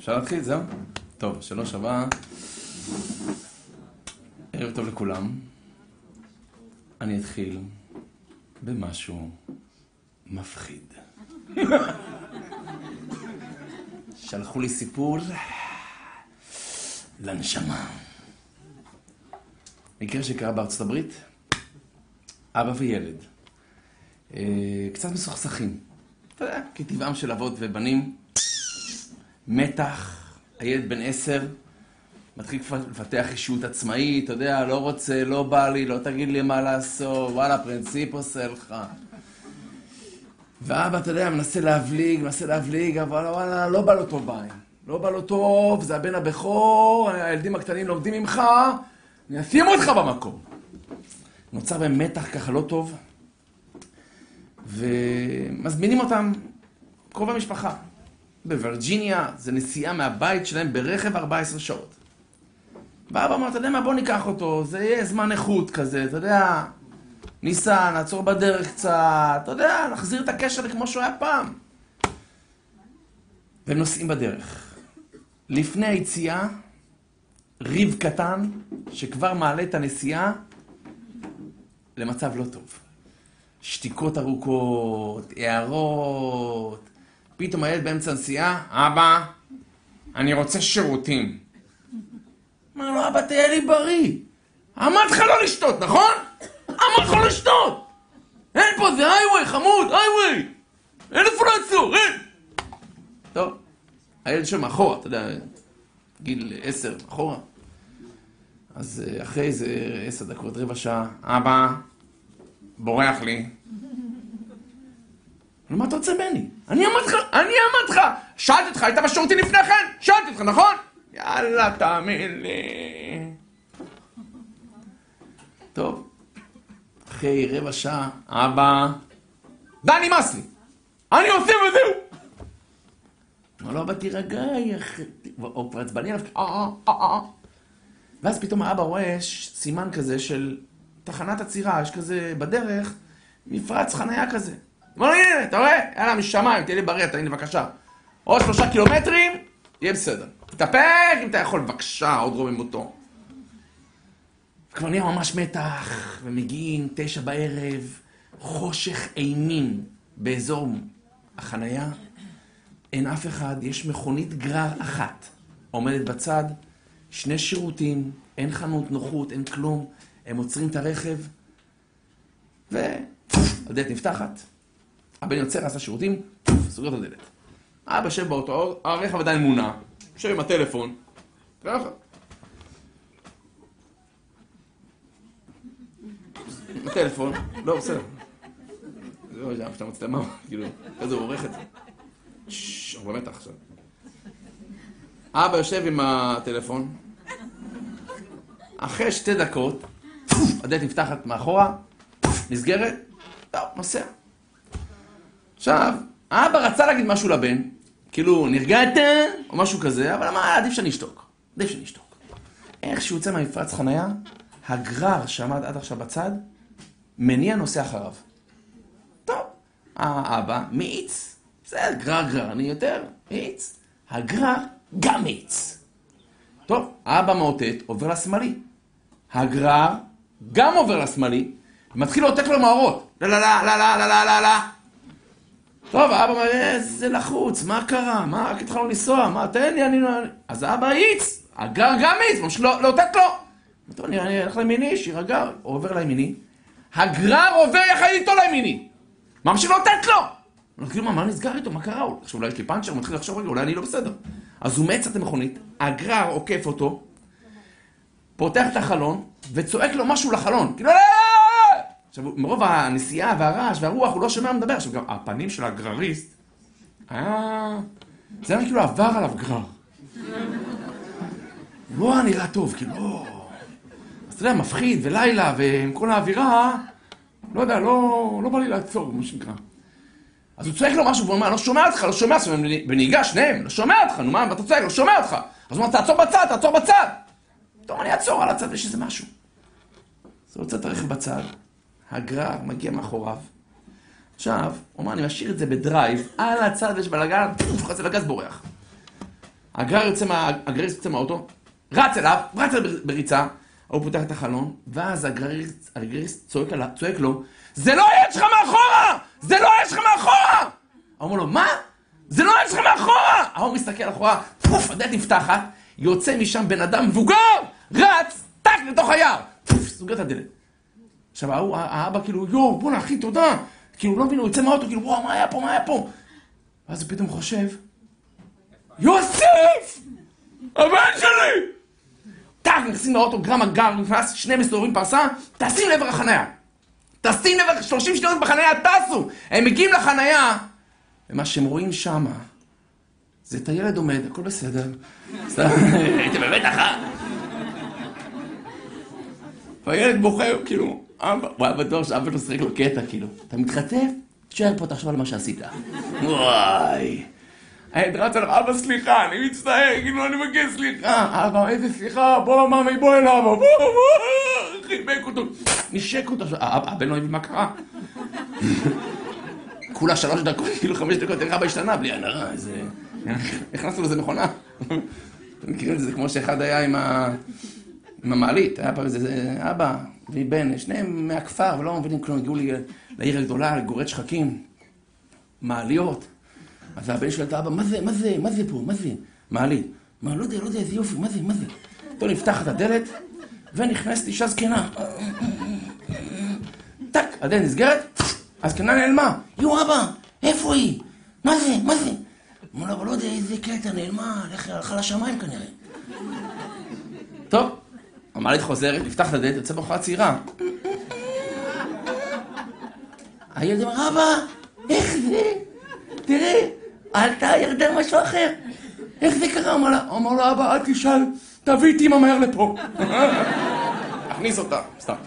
אפשר להתחיל? זהו? טוב, שלוש הבא. ערב טוב לכולם. אני אתחיל במשהו מפחיד. שלחו לי סיפור לנשמה. מקרה שקרה בארצות הברית, אבא וילד. קצת מסוכסכים. אתה יודע, כטבעם של אבות ובנים. מתח, הילד בן 10, מתחיל כבר לפתח אישיות עצמאית, אתה יודע, לא רוצה, לא בא לי, לא תגיד לי מה לעשות, וואלה, פרינציפ עושה לך. ואבא, אתה יודע, מנסה להבליג, אבל וואלה, לא בא לו טוב בעין. לא בא לו טוב, זה הבן הבכור, הילדים הקטנים לומדים ממך, אני אשים אותך במקום. נוצר בהם מתח ככה לא טוב, ומזמינים אותם קרובי משפחה. בווירג'יניה, זה נסיעה מהבית שלהם ברכב 14 שעות. ואבא אמר, אתה יודע מה, בוא ניקח אותו, זה יהיה זמן איכות כזה, אתה יודע, ניסה, נעצור בדרך קצת, אתה יודע, נחזיר את הקשר כמו שהוא היה פעם. והם נוסעים בדרך. לפני היציאה, ריב קטן, שכבר מעלה את הנסיעה למצב לא טוב. שתיקות ארוכות, הערות, פתאום הילד באמצע הנסיעה, אבא, אני רוצה שירותים. אמר לו, אבא, תהיה לי בריא. אמרתי לך לא לשתות, נכון? אמרתי לך לא לשתות. אין פה, זה היווי, חמוד, היווי. אין איפה לעצור, אין. טוב, הילד שם אחורה, אתה יודע, גיל 10, אחורה. אז אחרי איזה 10 דקות, רבע שעה, אבא, בורח לי. מה אתה רוצה בני? אני אמרתי לך, שאלתי אותך, היית בשירותי לפני כן? שאלתי אותך, נכון? יאללה, תאמין לי. טוב, אחרי רבע שעה, אבא, די, נמאס לי. אני עושה וזהו. אמר לו, אבא, תירגע, או כבר עצבני עליו, ואז פתאום האבא רואה סימן כזה של תחנת עצירה, יש כזה בדרך, מפרץ חנייה כזה. אמר לו, הנה, אתה רואה? יאללה, משמיים, תהיה לי בריא, תהיה לי בבקשה. עוד 3 קילומטרים, יהיה בסדר. תתאפק אם אתה יכול, בבקשה, עוד רואים אותו. כבר נהיה ממש מתח, ומגיעים 9 בערב, חושך אימים באזור החנייה. אין אף אחד, יש מכונית גרר אחת. עומדת בצד, 2 שירותים, אין חנות נוחות, אין כלום. הם עוצרים את הרכב, והדלת נפתחת. הבן יוצא, עשה שירותים, סוגר את הדלת. אבא יושב באוטו, הרכב עדיין מונע, יושב עם הטלפון, ככה. הטלפון, לא, בסדר. זה לא יודע, שאתה מצטער מה, כאילו, איזה עורך את זה. אנחנו במתח עכשיו. אבא יושב עם הטלפון, אחרי 2 דקות, הדלת נפתחת מאחורה, נסגרת, טוב, נוסע. עכשיו, האבא רצה להגיד משהו לבן, כאילו, נרגעת, או משהו כזה, אבל אמר, עדיף שאני אשתוק. איך שהוא יוצא מהמפרץ חנייה, הגרר שעמד עד עכשיו בצד, מניע נוסע אחריו. טוב, האבא מאיץ. בסדר, גרר, אני יותר מאיץ. הגרר גם מאיץ. טוב, האבא מאותת, עובר לשמאלי. הגרר גם עובר לשמאלי, ומתחיל לאותת לו מהאורות. לא. טוב, האבא אומר, זה לחוץ, מה קרה? מה, רק התחלנו לנסוע? מה, תן לי, אני... אז האבא האיץ, הגרר גם האיץ, ממשיך לאותת לו. טוב, אני הולך לימיני, שירגע, הוא עובר לימיני. הגרר עובר יחד איתו לימיני. ממשיך לאותת לו. אני כאילו, מה נסגר איתו? מה קרה? עכשיו אולי יש לי פאנצ'ר, הוא מתחיל לחשוב רגע, אולי אני לא בסדר. אז הוא מאץ את המכונית, הגרר עוקף אותו, פותח את החלון, וצועק לו משהו לחלון. כאילו, עכשיו, מרוב הנסיעה והרעש והרוח, הוא לא שומע מדבר. עכשיו, גם הפנים של הגרריסט, זה היה כאילו עבר עליו גרר. לא נראה טוב, כאילו, אז אתה יודע, מפחיד ולילה, ועם כל האווירה, לא יודע, לא בא לי לעצור, מה שנקרא. אז הוא צועק לו משהו, והוא אומר, לא שומע אותך, בנהיגה, שניהם, לא שומע אותך, נו מה, ואתה צועק, לא שומע אותך. אז הוא אומר, תעצור בצד. טוב, אני אעצור על הצד, יש איזה משהו. אז הוא רוצה את הרכב בצד, הגרר מגיע מאחוריו. עכשיו, הוא אומר, אני משאיר את זה בדרייב, על הצד ויש בלגן, חצי לגז בורח. הגרר יוצא מהאוטו, רץ אליו בריצה, הוא פותח את החלון, ואז הגרריסט צועק לו, זה לא היד שלך מאחורה! זה לא היד שלך מאחורה! הוא אומר לו, מה? זה לא היד שלך מאחורה! הוא מסתכל אחורה, פוף, הדלת נפתחת, יוצא משם בן אדם מבוגר, רץ, טק לתוך היער, פוף, סוגר את הדלת. עכשיו, האבא כאילו, יו, בוא'נה, אחי, תודה. כאילו, לא מבין, הוא יוצא מהאוטו, כאילו, וואו, מה היה פה? ואז הוא פתאום חושב, יוסף! הבן שלי! טק, נכנסים לאוטו, גרם הגר, נכנס, שני מסתובבים פרסה, טסים לעבר החנייה. 30 שניות בחנייה, טסו! הם מגיעים לחנייה, ומה שהם רואים שמה, זה את הילד עומד, הכל בסדר. הייתם בבטח, והילד בוכה, כאילו, הוא היה בטוח שאבא לא שחק לו קטע, כאילו. אתה מתחטף? תשאר פה, תחשוב על מה שעשית. וואי. הילד רץ עליו, אבא סליחה, אני מצטער, כאילו, אני מבקש סליחה. אבא, איזה סליחה, בוא ממי, בוא אל אבא, בוא, חיבק אותו, נשק אותו. הבן לא הבין מה קרה. כולה 3 דקות, כאילו 5 דקות, איך אבא השתנה, בלי הנרה, איזה... הכנסנו לזה מכונה. אתם מכירים את זה, כמו שאחד היה עם המעלית, היה פעם איזה אבא ובן, שניהם מהכפר, ולא מבינים כלום, הגיעו לי לעיר הגדולה, לגורד שחקים, מעליות. אז הבן שואל את האבא, מה זה פה, מה זה? מעלית. מה, לא יודע, איזה יופי, מה זה? טוב, נפתח את הדלת, ונכנסת אישה זקנה. טק, הדלת נסגרת, הזקנה נעלמה. יו אבא, איפה היא? מה זה? אמרו לה, אבל לא יודע, איזה קטע נעלמה, הלכה לשמיים כנראה. טוב. המעלית חוזרת, נפתח את הדלת, יוצא בחורה צעירה. הילד אמר, אבא, איך זה? תראה, עלתה, ירדה משהו אחר. איך זה קרה? אמר לה, אבא, אל תשאל, תביא את אמא מהר לפה. הכניס אותה, סתם.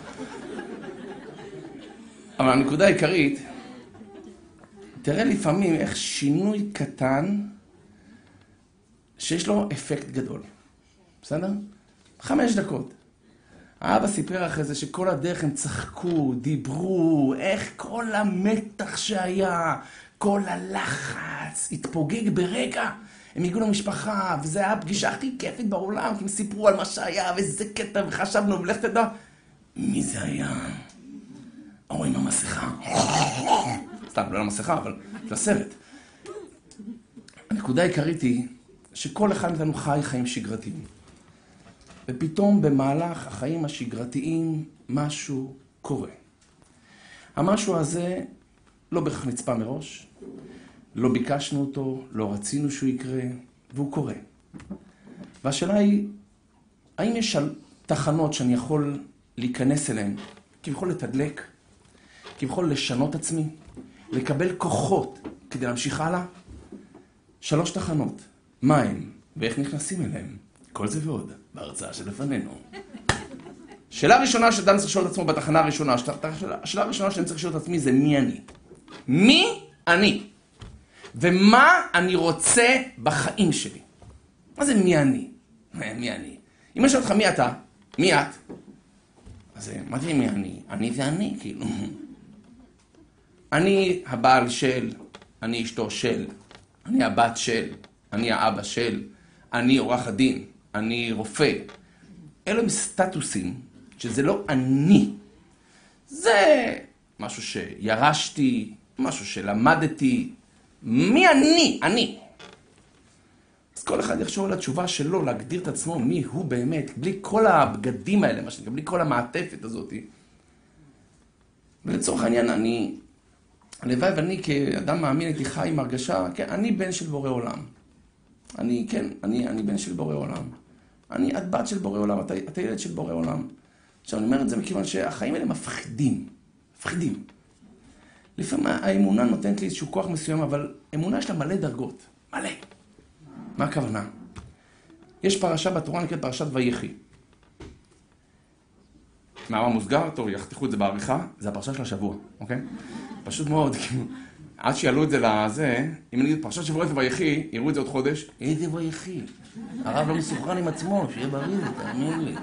אבל הנקודה העיקרית, תראה לפעמים איך שינוי קטן, שיש לו אפקט גדול. בסדר? 5 דקות. האבא סיפר אחרי זה שכל הדרך הם צחקו, דיברו, איך כל המתח שהיה, כל הלחץ, התפוגג ברגע. הם הגיעו למשפחה, וזו הייתה הפגישה הכי כיפית בעולם, כי הם סיפרו על מה שהיה, ואיזה קטע, וחשבנו, ולך תדע. מי זה היה? או עם המסכה. סתם, לא למסכה, אבל לסרט. הנקודה העיקרית היא שכל אחד מאיתנו חי חיים שגרתיים. ופתאום במהלך החיים השגרתיים משהו קורה. המשהו הזה לא בכך נצפה מראש, לא ביקשנו אותו, לא רצינו שהוא יקרה, והוא קורה. והשאלה היא, האם יש תחנות שאני יכול להיכנס אליהן, כביכול לתדלק, כביכול לשנות עצמי, לקבל כוחות כדי להמשיך הלאה? 3 תחנות. מה הן ואיך נכנסים אליהן? כל זה ועוד, בהרצאה שלפנינו. שאלה ראשונה שאדם צריך לשאול את עצמו בתחנה הראשונה, השאלה הראשונה שאני צריך לשאול את עצמי זה מי אני? מי אני? ומה אני רוצה בחיים שלי? מה זה מי אני? מי אני? אם אני שואל אותך מי אתה? מי את? אז מה זה מי אני? אני זה אני, כאילו. אני הבעל של, אני אשתו של, אני הבת של, אני האבא של, אני עורך הדין, אני רופא. אלו הם סטטוסים שזה לא אני. זה משהו שירשתי, משהו שלמדתי. מי אני? אני. אז כל אחד יחשוב על התשובה שלו, להגדיר את עצמו מי הוא באמת, בלי כל הבגדים האלה, מה שנקרא, בלי כל המעטפת הזאת. ולצורך העניין, הלוואי ואני כאדם מאמין הייתי חי עם הרגשה, כן, אני בן של בורא עולם. אני בן של בורא עולם. את בת של בורא עולם, אתה ילד של בורא עולם. עכשיו, אני אומר את זה מכיוון שהחיים האלה מפחידים. מפחידים. לפעמים האמונה נותנת לי איזשהו כוח מסוים, אבל אמונה יש לה מלא דרגות. מלא. מה הכוונה? יש פרשה בתורה, נקראת פרשת ויחי. מאמר מוסגר, טוב, יחתכו את זה בעריכה, זה הפרשה של השבוע, אוקיי? פשוט מאוד, עד שיעלו את זה לזה, אם אני אגיד פרשת שבוע איזה ויחי, יראו את זה עוד חודש, איזה ויחי? הרב לא מסוכרן עם עצמו, שיהיה בריא, תאמין לי.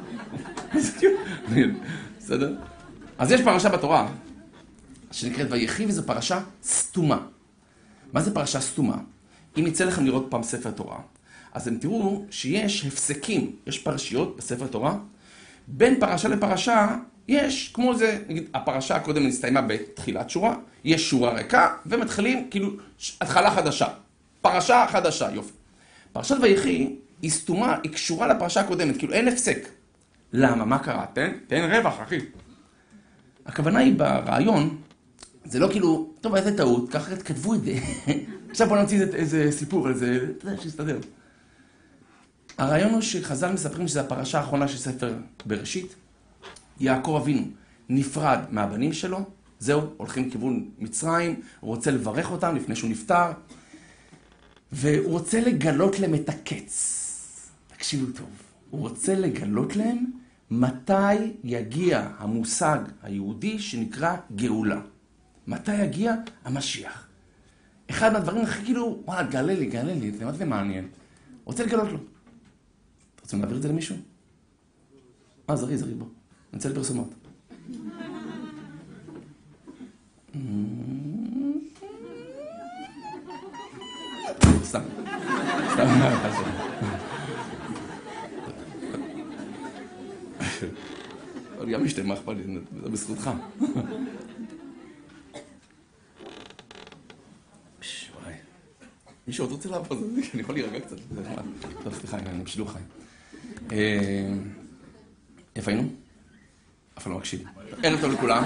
בסדר? אז יש פרשה בתורה, שנקראת ויחי, וזו פרשה סתומה. מה זה פרשה סתומה? אם יצא לכם לראות פעם ספר תורה, אז אתם תראו שיש הפסקים, יש פרשיות בספר תורה, בין פרשה לפרשה יש, כמו זה, נגיד, הפרשה הקודם נסתיימה בתחילת שורה, יש שורה ריקה, ומתחילים כאילו התחלה חדשה. פרשה חדשה, יופי. פרשת ויחי היא סתומה, היא קשורה לפרשה הקודמת, כאילו אין הפסק. למה? מה קרה? תן רווח, אחי. הכוונה היא ברעיון, זה לא כאילו, טוב, איזה טעות, ככה כתבו את זה. עכשיו בוא נמציא איזה סיפור על זה, אתה יודע, שיסתדר. הרעיון הוא שחז"ל מספרים שזו הפרשה האחרונה של ספר בראשית. יעקב אבינו נפרד מהבנים שלו, זהו, הולכים לכיוון מצרים, הוא רוצה לברך אותם לפני שהוא נפטר, והוא רוצה לגלות להם את הקץ. תקשיבו טוב, הוא רוצה לגלות להם מתי יגיע המושג היהודי שנקרא גאולה. מתי יגיע המשיח. אחד מהדברים הכי כאילו, וואלה, גלה לי, זה מאוד מעניין. רוצה לגלות לו. אתה רוצים להעביר את זה למישהו? זרי, בוא. נצא לפרסומות. סתם. אבל גם משתה, מה אכפת לי? זה בזכותך. מישהו עוד רוצה לעבוד? אני יכול להירגע קצת. טוב, סליחה, אני משלוח חיים. איפה היינו? אף לא מקשיב. ערב טוב לכולם.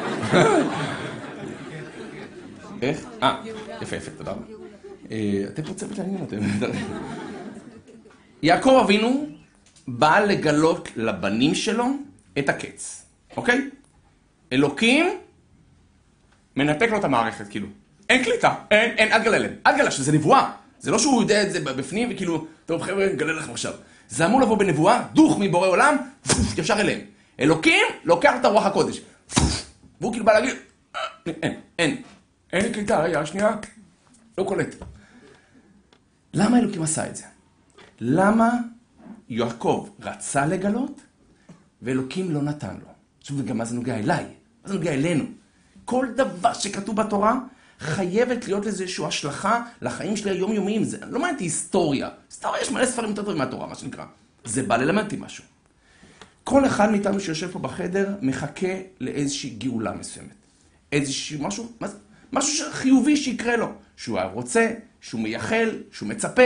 איך? יפה, תודה רבה. אתם פה צוות לעניין, אתם... יעקב אבינו בא לגלות לבנים שלו את הקץ. אוקיי? אלוקים מנתק לו את המערכת, כאילו. אין קליטה, אין, עד גלה, שזה נבואה. זה לא שהוא יודע את זה בפנים וכאילו, טוב חבר'ה, נגלה לכם עכשיו. זה אמור לבוא בנבואה, דוך מבורא עולם, ישר אליהם. אלוקים לוקח את הרוח הקודש. והוא כאילו בא להגיד, אין לי קליטה, רגע, שנייה, לא קולט. למה אלוקים עשה את זה? למה יעקב רצה לגלות, ואלוקים לא נתן לו? עכשיו, וגם מה זה נוגע אליי? מה זה נוגע אלינו? כל דבר שכתוב בתורה, חייבת להיות איזושהי השלכה לחיים שלי היומיומיים. זה לא מעניין היסטוריה. היסטוריה יש מלא ספרים יותר טובים מהתורה, מה שנקרא. זה בא ללמד אותי משהו. כל אחד מאיתנו שיושב פה בחדר מחכה לאיזושהי גאולה מסוימת. איזושהי משהו חיובי שיקרה לו. שהוא רוצה, שהוא מייחל, שהוא מצפה.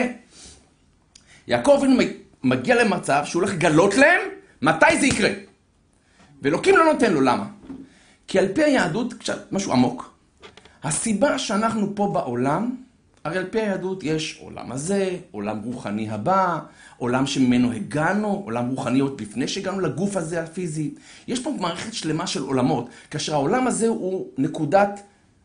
יעקב מגיע למצב שהוא הולך לגלות להם מתי זה יקרה. ואלוקים לא נותן לו, למה? כי על פי היהדות, קצת משהו עמוק, הסיבה שאנחנו פה בעולם, הרי על פי היהדות יש עולם הזה, עולם רוחני הבא, עולם שממנו הגענו, עולם רוחני עוד לפני שהגענו לגוף הזה הפיזי. יש פה מערכת שלמה של עולמות, כאשר העולם הזה הוא נקודת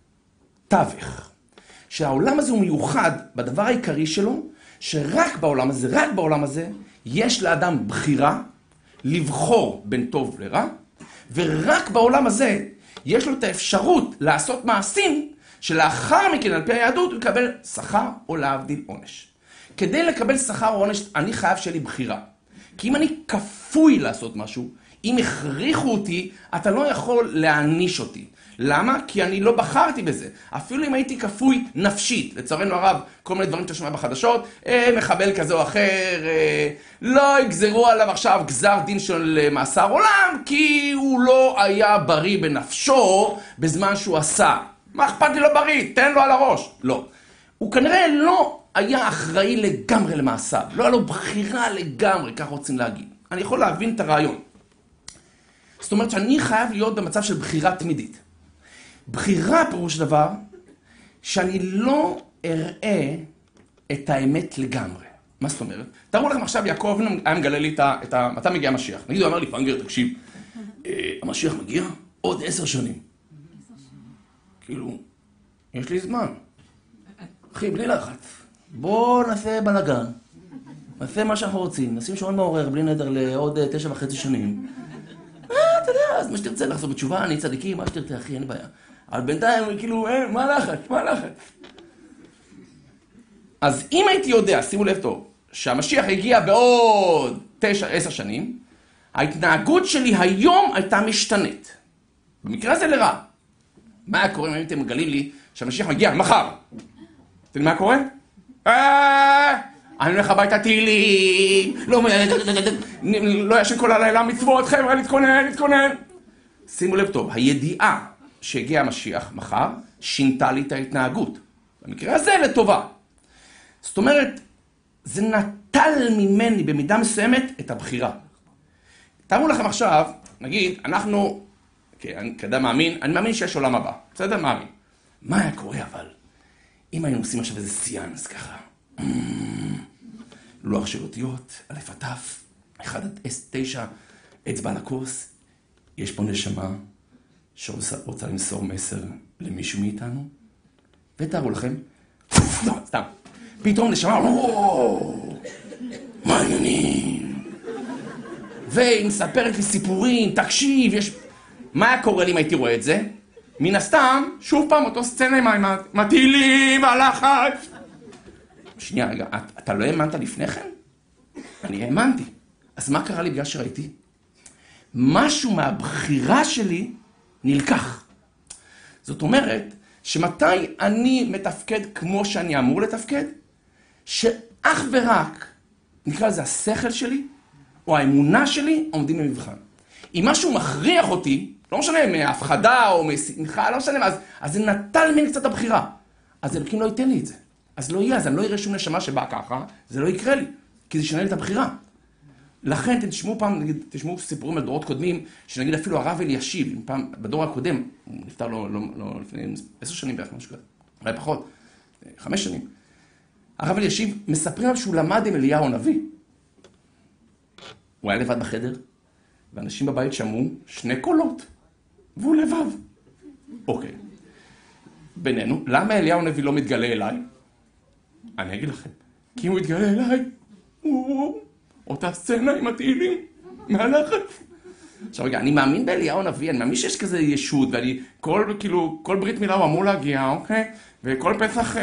תווך. שהעולם הזה הוא מיוחד בדבר העיקרי שלו, שרק בעולם הזה, יש לאדם בחירה לבחור בין טוב לרע, ורק בעולם הזה יש לו את האפשרות לעשות מעשים שלאחר מכן, על פי היהדות, הוא יקבל שכר או להבדיל עונש. כדי לקבל שכר או עונש, אני חייב שיהיה לי בחירה. כי אם אני כפוי לעשות משהו, אם הכריחו אותי, אתה לא יכול להעניש אותי. למה? כי אני לא בחרתי בזה. אפילו אם הייתי כפוי נפשית, לצערנו הרב, כל מיני דברים שאתה שומע בחדשות, מחבל כזה או אחר, לא יגזרו עליו עכשיו גזר דין של מאסר עולם, כי הוא לא היה בריא בנפשו בזמן שהוא עשה. מה אכפת לי לא בריא? תן לו על הראש. לא. הוא כנראה לא היה אחראי לגמרי למעשיו. לא היה לו בחירה לגמרי, כך רוצים להגיד. אני יכול להבין את הרעיון. זאת אומרת שאני חייב להיות במצב של בחירה תמידית. בחירה פירוש דבר שאני לא אראה את האמת לגמרי. מה זאת אומרת? תראו לכם עכשיו, יעקב היה מגלה לי מתי מגיע המשיח. נגיד, הוא אמר לי, פנגר, תקשיב, המשיח מגיע עוד 10 שנים. כאילו, יש לי זמן. אחי, בלי לחץ. בוא נעשה בלגן. נעשה מה שאנחנו רוצים. נשים שעון מעורר בלי נדר לעוד 9.5 שנים. אתה יודע, אז מה שתרצה לחזור בתשובה, אני צדיקי, מה שתרצה, אחי, אין בעיה. אבל בינתיים, כאילו, מה לחץ? אז אם הייתי יודע, שימו לב טוב, שהמשיח הגיע בעוד 9-10 שנים, ההתנהגות שלי היום הייתה משתנית. במקרה הזה לרע. מה היה קורה אם הייתם מגלים לי שהמשיח מגיע מחר? אתם יודעים מה קורה? אני הולך הביתה תהילים, לא ישן כל הלילה מצוות, חבר'ה, להתכונן. שימו לב טוב, הידיעה שהגיע המשיח מחר, שינתה לי את ההתנהגות. במקרה הזה לטובה. זאת אומרת, זה נטל ממני במידה מסוימת את הבחירה. תארו לכם עכשיו, נגיד, אנחנו, כאדם מאמין, אני מאמין שיש עולם הבא. בסדר? מאמין. מה היה קורה אבל? אם היינו עושים עכשיו איזה סיאנס ככה. לוח של אותיות, א' עד ת', 1 עד 9, אצבע על הכוס. יש פה נשמה שרוצה למסור מסר למישהו מאיתנו. ותארו לכם, לא, סתם. פתאום נשמה, מה העניינים? והיא מספרת לי סיפורים, תקשיב, מה היה קורה לי אם הייתי רואה את זה? מן הסתם, שוב פעם אותו סצנה עם התהילים, הלחץ. שנייה, רגע, אתה לא האמנת לפני כן? אני האמנתי. אז מה קרה לי בגלל שראיתי? משהו מהבחירה שלי נלקח. זאת אומרת, שמתי אני מתפקד כמו שאני אמור לתפקד? שאך ורק, נקרא לזה השכל שלי, או האמונה שלי, עומדים במבחן. אם משהו מכריח אותי, לא משנה, מהפחדה או משמחה, לא משנה, אז זה נטל ממני קצת הבחירה. אז אלוקים לא ייתן לי את זה. אז לא יהיה, אז אני לא אראה שום נשמה שבאה ככה, זה לא יקרה לי, כי זה ישנה לי את הבחירה. לכן, תשמעו פעם, נגיד, תשמעו סיפורים על דורות קודמים, שנגיד אפילו הרב אלישיב, פעם, בדור הקודם, הוא נפטר לא לפני 10 שנים בערך, משהו כזה, אולי פחות, 5 שנים. הרב אלישיב מספרים על שהוא למד עם אליהו הנביא. הוא היה לבד בחדר, ואנשים בבית שמעו 2 קולות, והוא לבד. אוקיי. בינינו, למה אליהו הנביא לא מתגלה אליי? אני אגיד לכם, כי הוא מתגלה אליי, אותה סצנה עם התהילים, מהלחץ. עכשיו רגע, אני מאמין באליהו הנביא, אני מאמין שיש כזה ישות, ואני, כל ברית מילה הוא אמור להגיע, אוקיי? וכל פסח,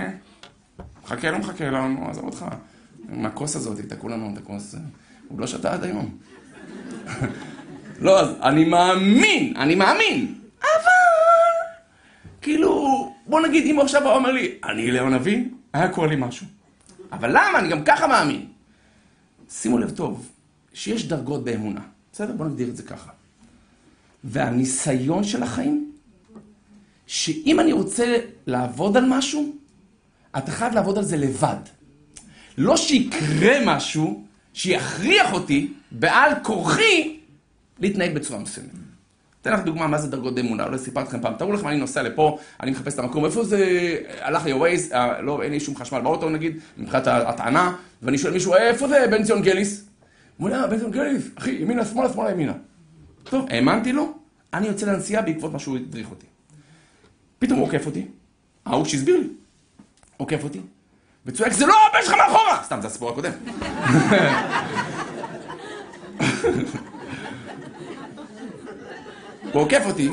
מחכה לנו, עזוב אותך. עם הכוס הזאת, תקעו לנו את הכוס, הוא לא שתה עד היום. לא, אז אני מאמין, אבל, כאילו, בוא נגיד, אם הוא עכשיו אומר לי, אני אליהו הנביא, היה קורה לי משהו. אבל למה? אני גם ככה מאמין. שימו לב טוב, שיש דרגות באמונה. בסדר? בוא נגדיר את זה ככה. והניסיון של החיים, שאם אני רוצה לעבוד על משהו, אתה חייב לעבוד על זה לבד. לא שיקרה משהו שיכריח אותי בעל כורחי להתנהג בצורה מסוימת. אתן לך דוגמה מה זה דרגות באמונה. לא סיפרתי לכם פעם, תראו לכם, אני נוסע לפה, אני מחפש את המקום, איפה זה הלך לי ווייז, לא, אין לי שום חשמל באוטו נגיד, מבחינת הטענה, ואני שואל מישהו, איפה זה בן ציון גליס? הוא אומר, בן ציון גליס, אחי, ימינה, שמאלה, ימינה. טוב, האמנתי לו, אני יוצא לנסיעה בעקבות מה שהוא הדריך אותי. פתאום הוא עוקף אותי, ההוא שהסביר לי, עוקף אותי, וצועק, זה לא הבן שלך מאחורה! סתם, זה הסיפור הקודם. הוא עוקף אותי,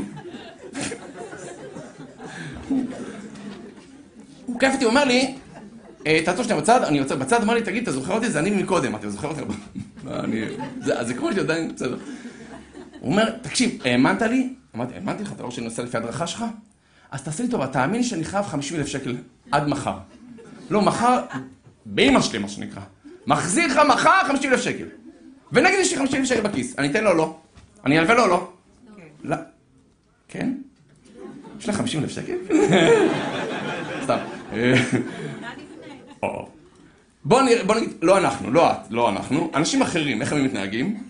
הוא אומר לי, תעצור שנייה בצד, אני יוצא בצד, אומר לי, תגיד, אתה זוכר אותי? זה אני מקודם, אתה זוכר אותי? זה כמו שאתה עדיין, בסדר. הוא אומר, תקשיב, האמנת לי? אמרתי, האמנתי לך, אתה לא שאני נוסע לפי הדרכה שלך? אז תעשה לי טובה, תאמין שאני חייב 50,000 שקל עד מחר. לא, מחר, באמא שלי, מה שנקרא. מחזיר לך מחר 50,000 שקל. ונגיד יש לי 50,000 שקל בכיס, אני אתן לו או לא? אני אלווה לו או לא? לא. כן? יש לך 50,000 שקל? סתם. בוא נגיד, לא אנחנו, לא אנחנו, אנשים אחרים, איך הם מתנהגים?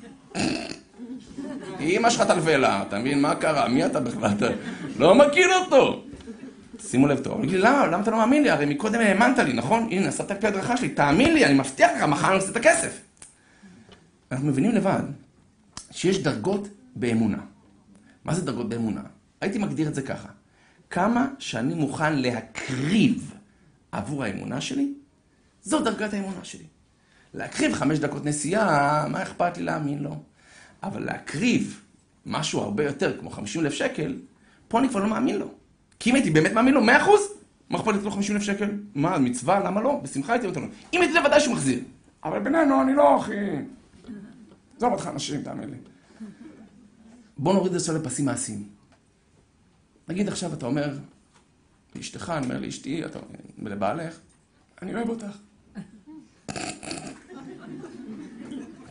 אמא שלך תלווה לה, אתה מבין? מה קרה? מי אתה בכלל? אתה לא מכיר אותו. שימו לב טוב, למה אתה לא מאמין לי? הרי מקודם האמנת לי, נכון? הנה, נסעת על פי הדרכה שלי, תאמין לי, אני מבטיח לך, מחר אני עושה את הכסף. אנחנו מבינים לבד שיש דרגות באמונה. מה זה דרגות באמונה? הייתי מגדיר את זה ככה. כמה שאני מוכן להקריב עבור האמונה שלי, זו דרגת האמונה שלי. להקריב 5 דקות נסיעה, מה אכפת לי להאמין לו? אבל להקריב משהו הרבה יותר, כמו 50,000 שקל, פה אני כבר לא מאמין לו. כי אם הייתי באמת מאמין לו 100%, מה אכפת לי לו 50,000 שקל? מה, מצווה? למה לא? בשמחה הייתי אותו. אם הייתי לבדי שהוא מחזיר. אבל בינינו, אני לא, אחי. זו אותך אנשים, תאמין לי. בוא נוריד את זה לפסים מעשיים. נגיד עכשיו אתה אומר, לאשתך, אני אומר לאשתי, אתה אומר לבעלך, אני אוהב אותך.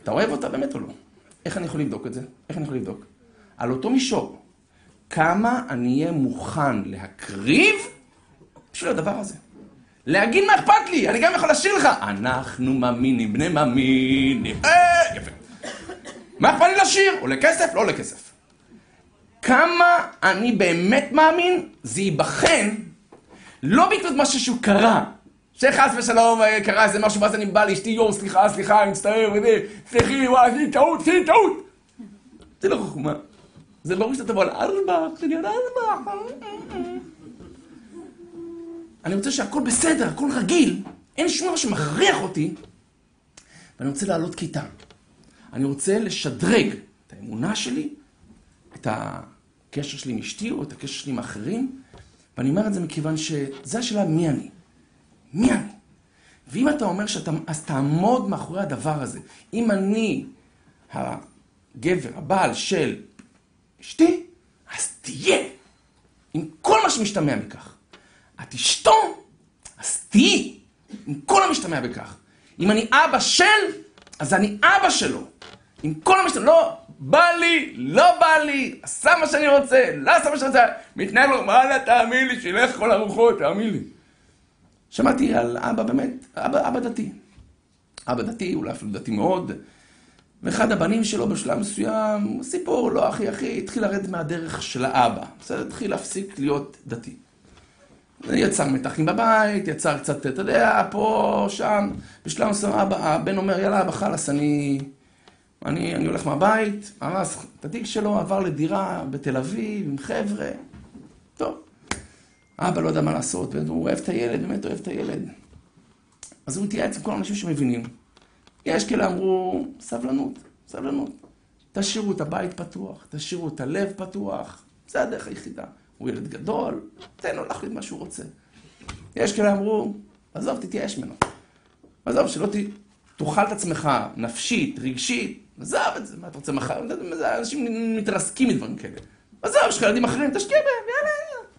אתה אוהב אותה באמת או לא? איך אני יכול לבדוק את זה? איך אני יכול לבדוק? על אותו מישור. כמה אני אהיה מוכן להקריב בשביל הדבר הזה. להגיד מה אכפת לי, אני גם יכול לשיר לך. אנחנו מאמינים, בני מאמינים. יפה. מה אכפת לי לשיר? עולה כסף? לא עולה כסף. כמה אני באמת מאמין, זה ייבחן, לא בעקבות משהו שהוא קרה. שחס ושלום קרה איזה משהו, ואז אני בא לאשתי, יו, סליחה, אני מצטער, סליחי, וואי, עשיתי טעות. זה לא חוכמה. זה לא שאתה תבוא על 4, שאני על 4. אני רוצה שהכל בסדר, הכל רגיל, אין שום דבר שמכריח אותי, ואני רוצה לעלות כיתה. אני רוצה לשדרג את האמונה שלי, את הקשר שלי עם אשתי, או את הקשר שלי עם האחרים, ואני אומר את זה מכיוון שזה השאלה מי אני. מי אני? ואם אתה אומר אז תעמוד מאחורי הדבר הזה. אם אני הגבר, הבעל של אשתי, אז תהיה. עם כל מה שמשתמע בכך. את אשתו, אז תהי. עם כל המשתמע בכך. אם אני אבא של, אז אני אבא שלו. עם כל המשתמע, לא בא לי, לא בא לי, עשה מה שאני רוצה, לא עשה מה שאני רוצה, מתנהל לו, מה לה, תאמין לי, שילך כל הרוחות, תאמין לי. שמעתי על אבא באמת, אבא דתי. אבא דתי, אולי אפילו דתי מאוד, ואחד הבנים שלו בשלב מסוים, סיפור, לא אחי, התחיל לרדת מהדרך של האבא. בסדר, התחיל להפסיק להיות דתי. יצר מתחים בבית, יצר קצת, אתה יודע, פה, שם, בשלב מסוים הבן אומר, יאללה, אבא חלס, אני הולך מהבית, הרס את התיק שלו, עבר לדירה בתל אביב, עם חבר'ה. טוב. אבא לא יודע מה לעשות, והוא אוהב את הילד, באמת אוהב את הילד. אז הוא התייעץ עם כל האנשים שמבינים. יש כאלה אמרו, סבלנות. תשאירו את הבית פתוח, תשאירו את הלב פתוח, זה הדרך היחידה. הוא ילד גדול, תן לו להחליט מה שהוא רוצה. יש כאלה אמרו, עזוב, תתייאש ממנו. עזוב, שלא תאכל את עצמך נפשית, רגשית, עזוב את זה, מה אתה רוצה מחר? אנשים מתרסקים מדברים כאלה. עזוב, יש לך ילדים אחרים, תשקיע בהם, יאללה.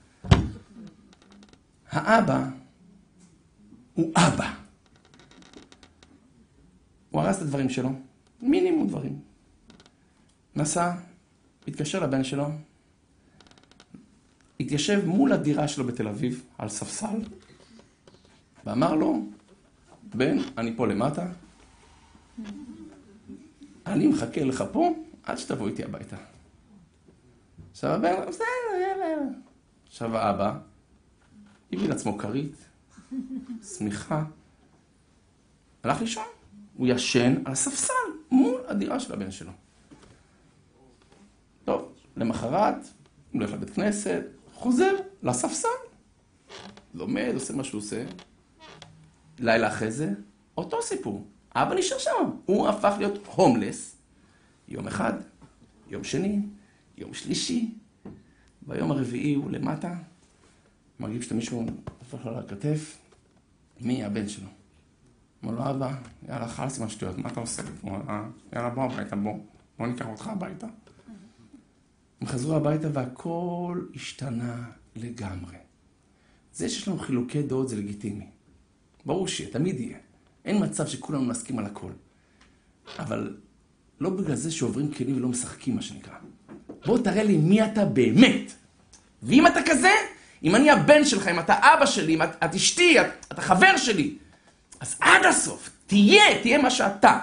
האבא הוא אבא. הוא הרס את הדברים שלו, מינימום דברים. נסע, התקשר לבן שלו, התיישב מול הדירה שלו בתל אביב, על ספסל, ואמר לו, בן, אני פה למטה, אני מחכה לך פה, עד שתבוא איתי הביתה. עכשיו הבן, בסדר, יאללה. עכשיו האבא, הביא לעצמו כרית, סמיכה, הלך לישון. הוא ישן על הספסל מול הדירה של הבן שלו. טוב, למחרת, הוא הולך לבית כנסת, חוזר לספסל, לומד, עושה מה שהוא עושה. לילה אחרי זה, אותו סיפור. אבא נשאר שם. הוא הפך להיות הומלס. יום אחד, יום שני, יום שלישי. ביום הרביעי הוא למטה. מרגיש שאתה מישהו הופך לו לכתף. מי הבן שלו? אמר לו, אבא, יאללה, חלס עם השטויות, מה אתה עושה? יאללה, בוא הביתה, בוא ניקח אותך הביתה. הם חזרו הביתה והכל השתנה לגמרי. זה שיש לנו חילוקי דעות זה לגיטימי. ברור שתמיד יהיה. אין מצב שכולנו נסכים על הכל. אבל לא בגלל זה שעוברים כלים ולא משחקים, מה שנקרא. בוא תראה לי מי אתה באמת. ואם אתה כזה, אם אני הבן שלך, אם אתה אבא שלי, אם את אשתי, אתה חבר שלי, אז עד הסוף, תהיה מה שאתה.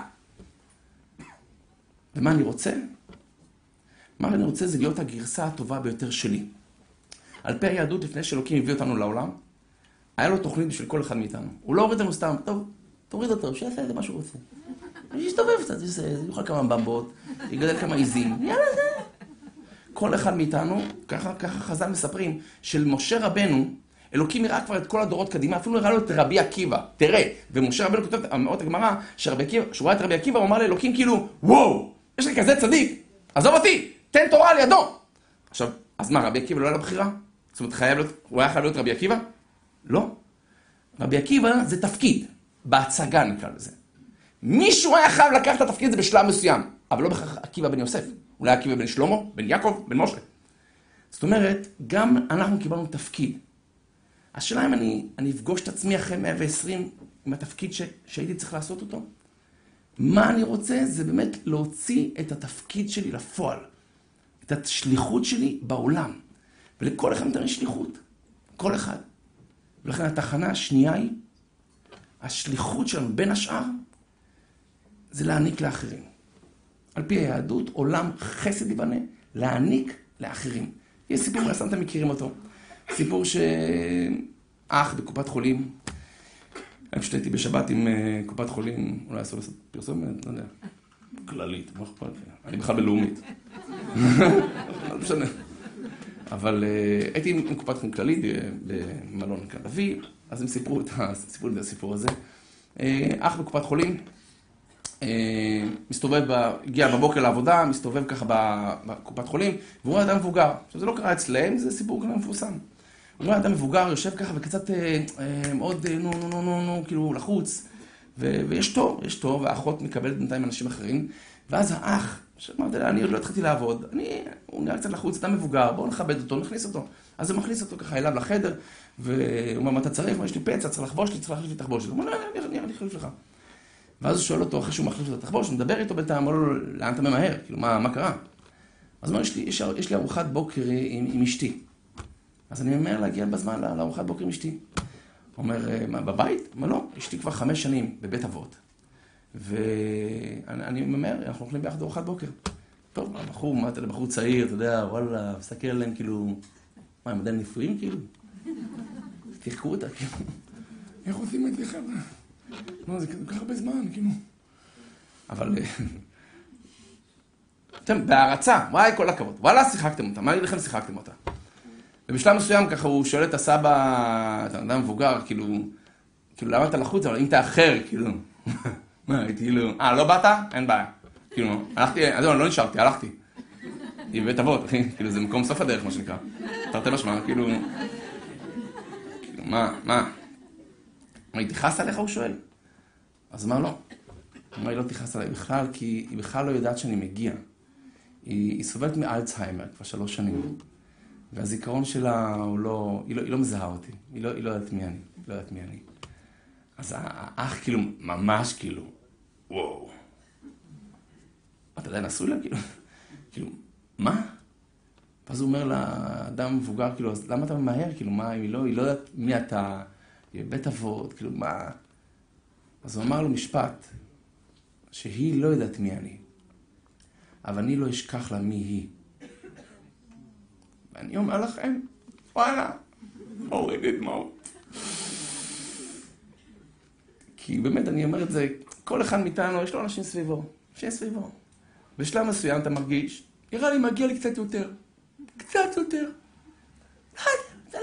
ומה אני רוצה? מה אני רוצה זה להיות הגרסה הטובה ביותר שלי. על פי היהדות, לפני שאלוקים הביא אותנו לעולם, היה לו תוכנית בשביל כל אחד מאיתנו. הוא לא הוריד לנו סתם, טוב, תוריד אותו, שיעשה את זה מה שהוא רוצה. שיסתובב קצת, יאכל כמה במבות, יגדל כמה עיזים, יאללה זה. כל אחד מאיתנו, ככה חז"ל מספרים, של משה רבנו, אלוקים יראה כבר את כל הדורות קדימה, אפילו יראה לו את רבי עקיבא. תראה, ומשה רבנו כותב, המאות הגמרא, שהוא ראה את רבי עקיבא, הוא אמר לאלוקים כאילו, וואו, יש לי כזה צדיק, עזוב אותי, תן תורה על ידו. עכשיו, אז מה, רבי עקיבא לא היה לבחירה? זאת אומרת, הוא היה חייב להיות רבי עקיבא? לא. רבי עקיבא זה תפקיד, בהצגה נקרא לזה. מישהו היה חייב לקחת את התפקיד הזה בשלב מסוים, אבל לא בכך עקיבא בן יוסף. אולי עקיבא בן שלמה, בן יעקב, בן משה. זאת אומרת, גם אנחנו קיבלנו תפקיד. השאלה אם אני אפגוש את עצמי אחרי 120 עם התפקיד שהייתי צריך לעשות אותו, מה אני רוצה? זה באמת להוציא את התפקיד שלי לפועל. את השליחות שלי בעולם. ולכל אחד נתן שליחות. כל אחד. ולכן התחנה השנייה היא, השליחות שלנו בין השאר, זה להעניק לאחרים. על פי היהדות, עולם חסד ייבנה, להעניק לאחרים. יש סיפור, אתם מכירים אותו. סיפור שאח בקופת חולים, אני פשוט הייתי בשבת עם קופת חולים, אולי אסור לעשות פרסומת, לא יודע, כללית, מה אכפת לי? אני בכלל בלאומית. לא משנה. אבל הייתי עם קופת חולים כללית במלון כלבי, אז הם סיפרו את הסיפור הזה. אח בקופת חולים, הגיע בבוקר לעבודה, מסתובב ככה בקופת חולים, והוא רואה אדם מבוגר. עכשיו זה לא קרה אצלם, זה סיפור כנראה מפורסם. הוא רואה אדם מבוגר, יושב ככה וקצת מאוד כאילו לחוץ, ויש תור, והאחות מקבלת בינתיים אנשים אחרים, ואז האח, שאמרתי לה, אני עוד לא התחלתי לעבוד, הוא נראה קצת לחוץ, אדם מבוגר, בואו נכבד אותו, נכניס אותו. אז הוא מכניס אותו ככה אליו לחדר, והוא אומר, מה אתה צריך? יש לי פצע, צריך לחבוש לי, צריך להחליף לי תחבושת. הוא אומר, אני אחליף לך. ואז הוא שואל אותו, אחרי שהוא מחליף את התחבושת, הוא מדבר איתו בינתיים, אומר לו, לאן אתה ממהר? כאילו, מה קרה? אז הוא אומר, יש לי ארוחת בוקר עם אשתי. אז אני ממהר להגיע בזמן לארוחת בוקר עם אשתי. הוא אומר, מה, בבית? מה לא? אשתי כבר 5 שנים בבית אבות. ואני ממהר, אנחנו אוכלים ביחד ארוחת בוקר. טוב, בחור צעיר, אתה יודע, וואלה, מסתכל עליהם כאילו, מה, הם עדיין נפויים כאילו? תחקו אותה, כאילו. איך עושים את זה, חבר'ה? לא, זה כל כך הרבה זמן, כאילו. אבל... אתם, בהרצה, וואי, כל הכבוד. וואלה, שיחקתם אותה. מה אגיד לכם שיחקתם אותה? ובשלב מסוים ככה הוא שואל את הסבא, את האדם מבוגר, כאילו, למה אתה לחוץ? אבל אם אתה אחר, כאילו, מה, הייתי כאילו, לא באת? אין בעיה. כאילו, הלכתי, אז לא נשארתי, הלכתי. היא בבית אבות, אחי, כאילו, זה מקום סוף הדרך, מה שנקרא. תרתי משמע, כאילו, מה? היא תכעס עליך, הוא שואל. אז אמר לא. אמר, היא לא תכעס עליי בכלל, כי היא בכלל לא יודעת שאני מגיע. היא סובלת מאלצהיימר כבר 3 שנים. והזיכרון שלה, היא לא מזהה אותי. היא לא יודעת מי אני. אז האח כאילו, ממש כאילו, וואו. אתה יודע, נשוי לה? כאילו, מה? ואז הוא אומר לאדם מבוגר, כאילו, אז למה אתה ממהר? כאילו, מה, היא לא יודעת מי אתה, היא בבית אבות, כאילו, מה? אז הוא אמר לו משפט, שהיא לא יודעת מי אני, אבל אני לא אשכח לה מי היא. ואני אומר לכם, וואלה, הוריד דמעות. כי באמת, אני אומר את זה, כל אחד מאיתנו, יש לו אנשים סביבו. בשלב מסוים אתה מרגיש, נראה לי מגיע לי קצת יותר. זה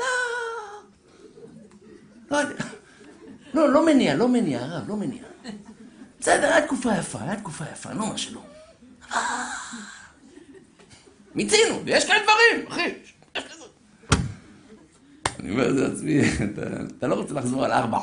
לא מניע, הרב, לא מניע. בסדר, היה תקופה יפה, לא מה שלא. מיצינו, ויש כאלה דברים, אחי. אני אומר את זה לעצמי, אתה לא רוצה לחזור על 4.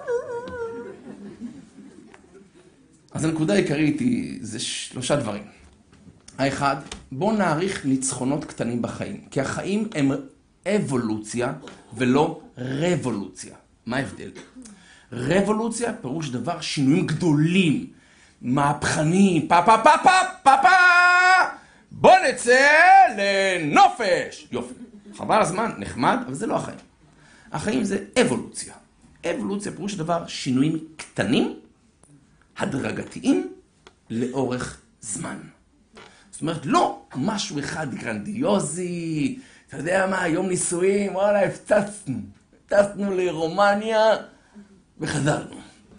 אז הנקודה העיקרית זה 3 דברים. האחד, בואו נעריך ניצחונות קטנים בחיים. כי החיים הם אבולוציה ולא רבולוציה. מה ההבדל? רבולוציה פירוש דבר שינויים גדולים, מהפכניים, פה, בוא נצא לנופש. יופי. חבל הזמן, נחמד, אבל זה לא החיים. החיים זה אבולוציה. אבולוציה פירוש דבר שינויים קטנים, הדרגתיים, לאורך זמן. זאת אומרת, לא משהו אחד גרנדיוזי, אתה יודע מה, יום נישואים, וואלה, הפצצנו לרומניה, וחזרנו.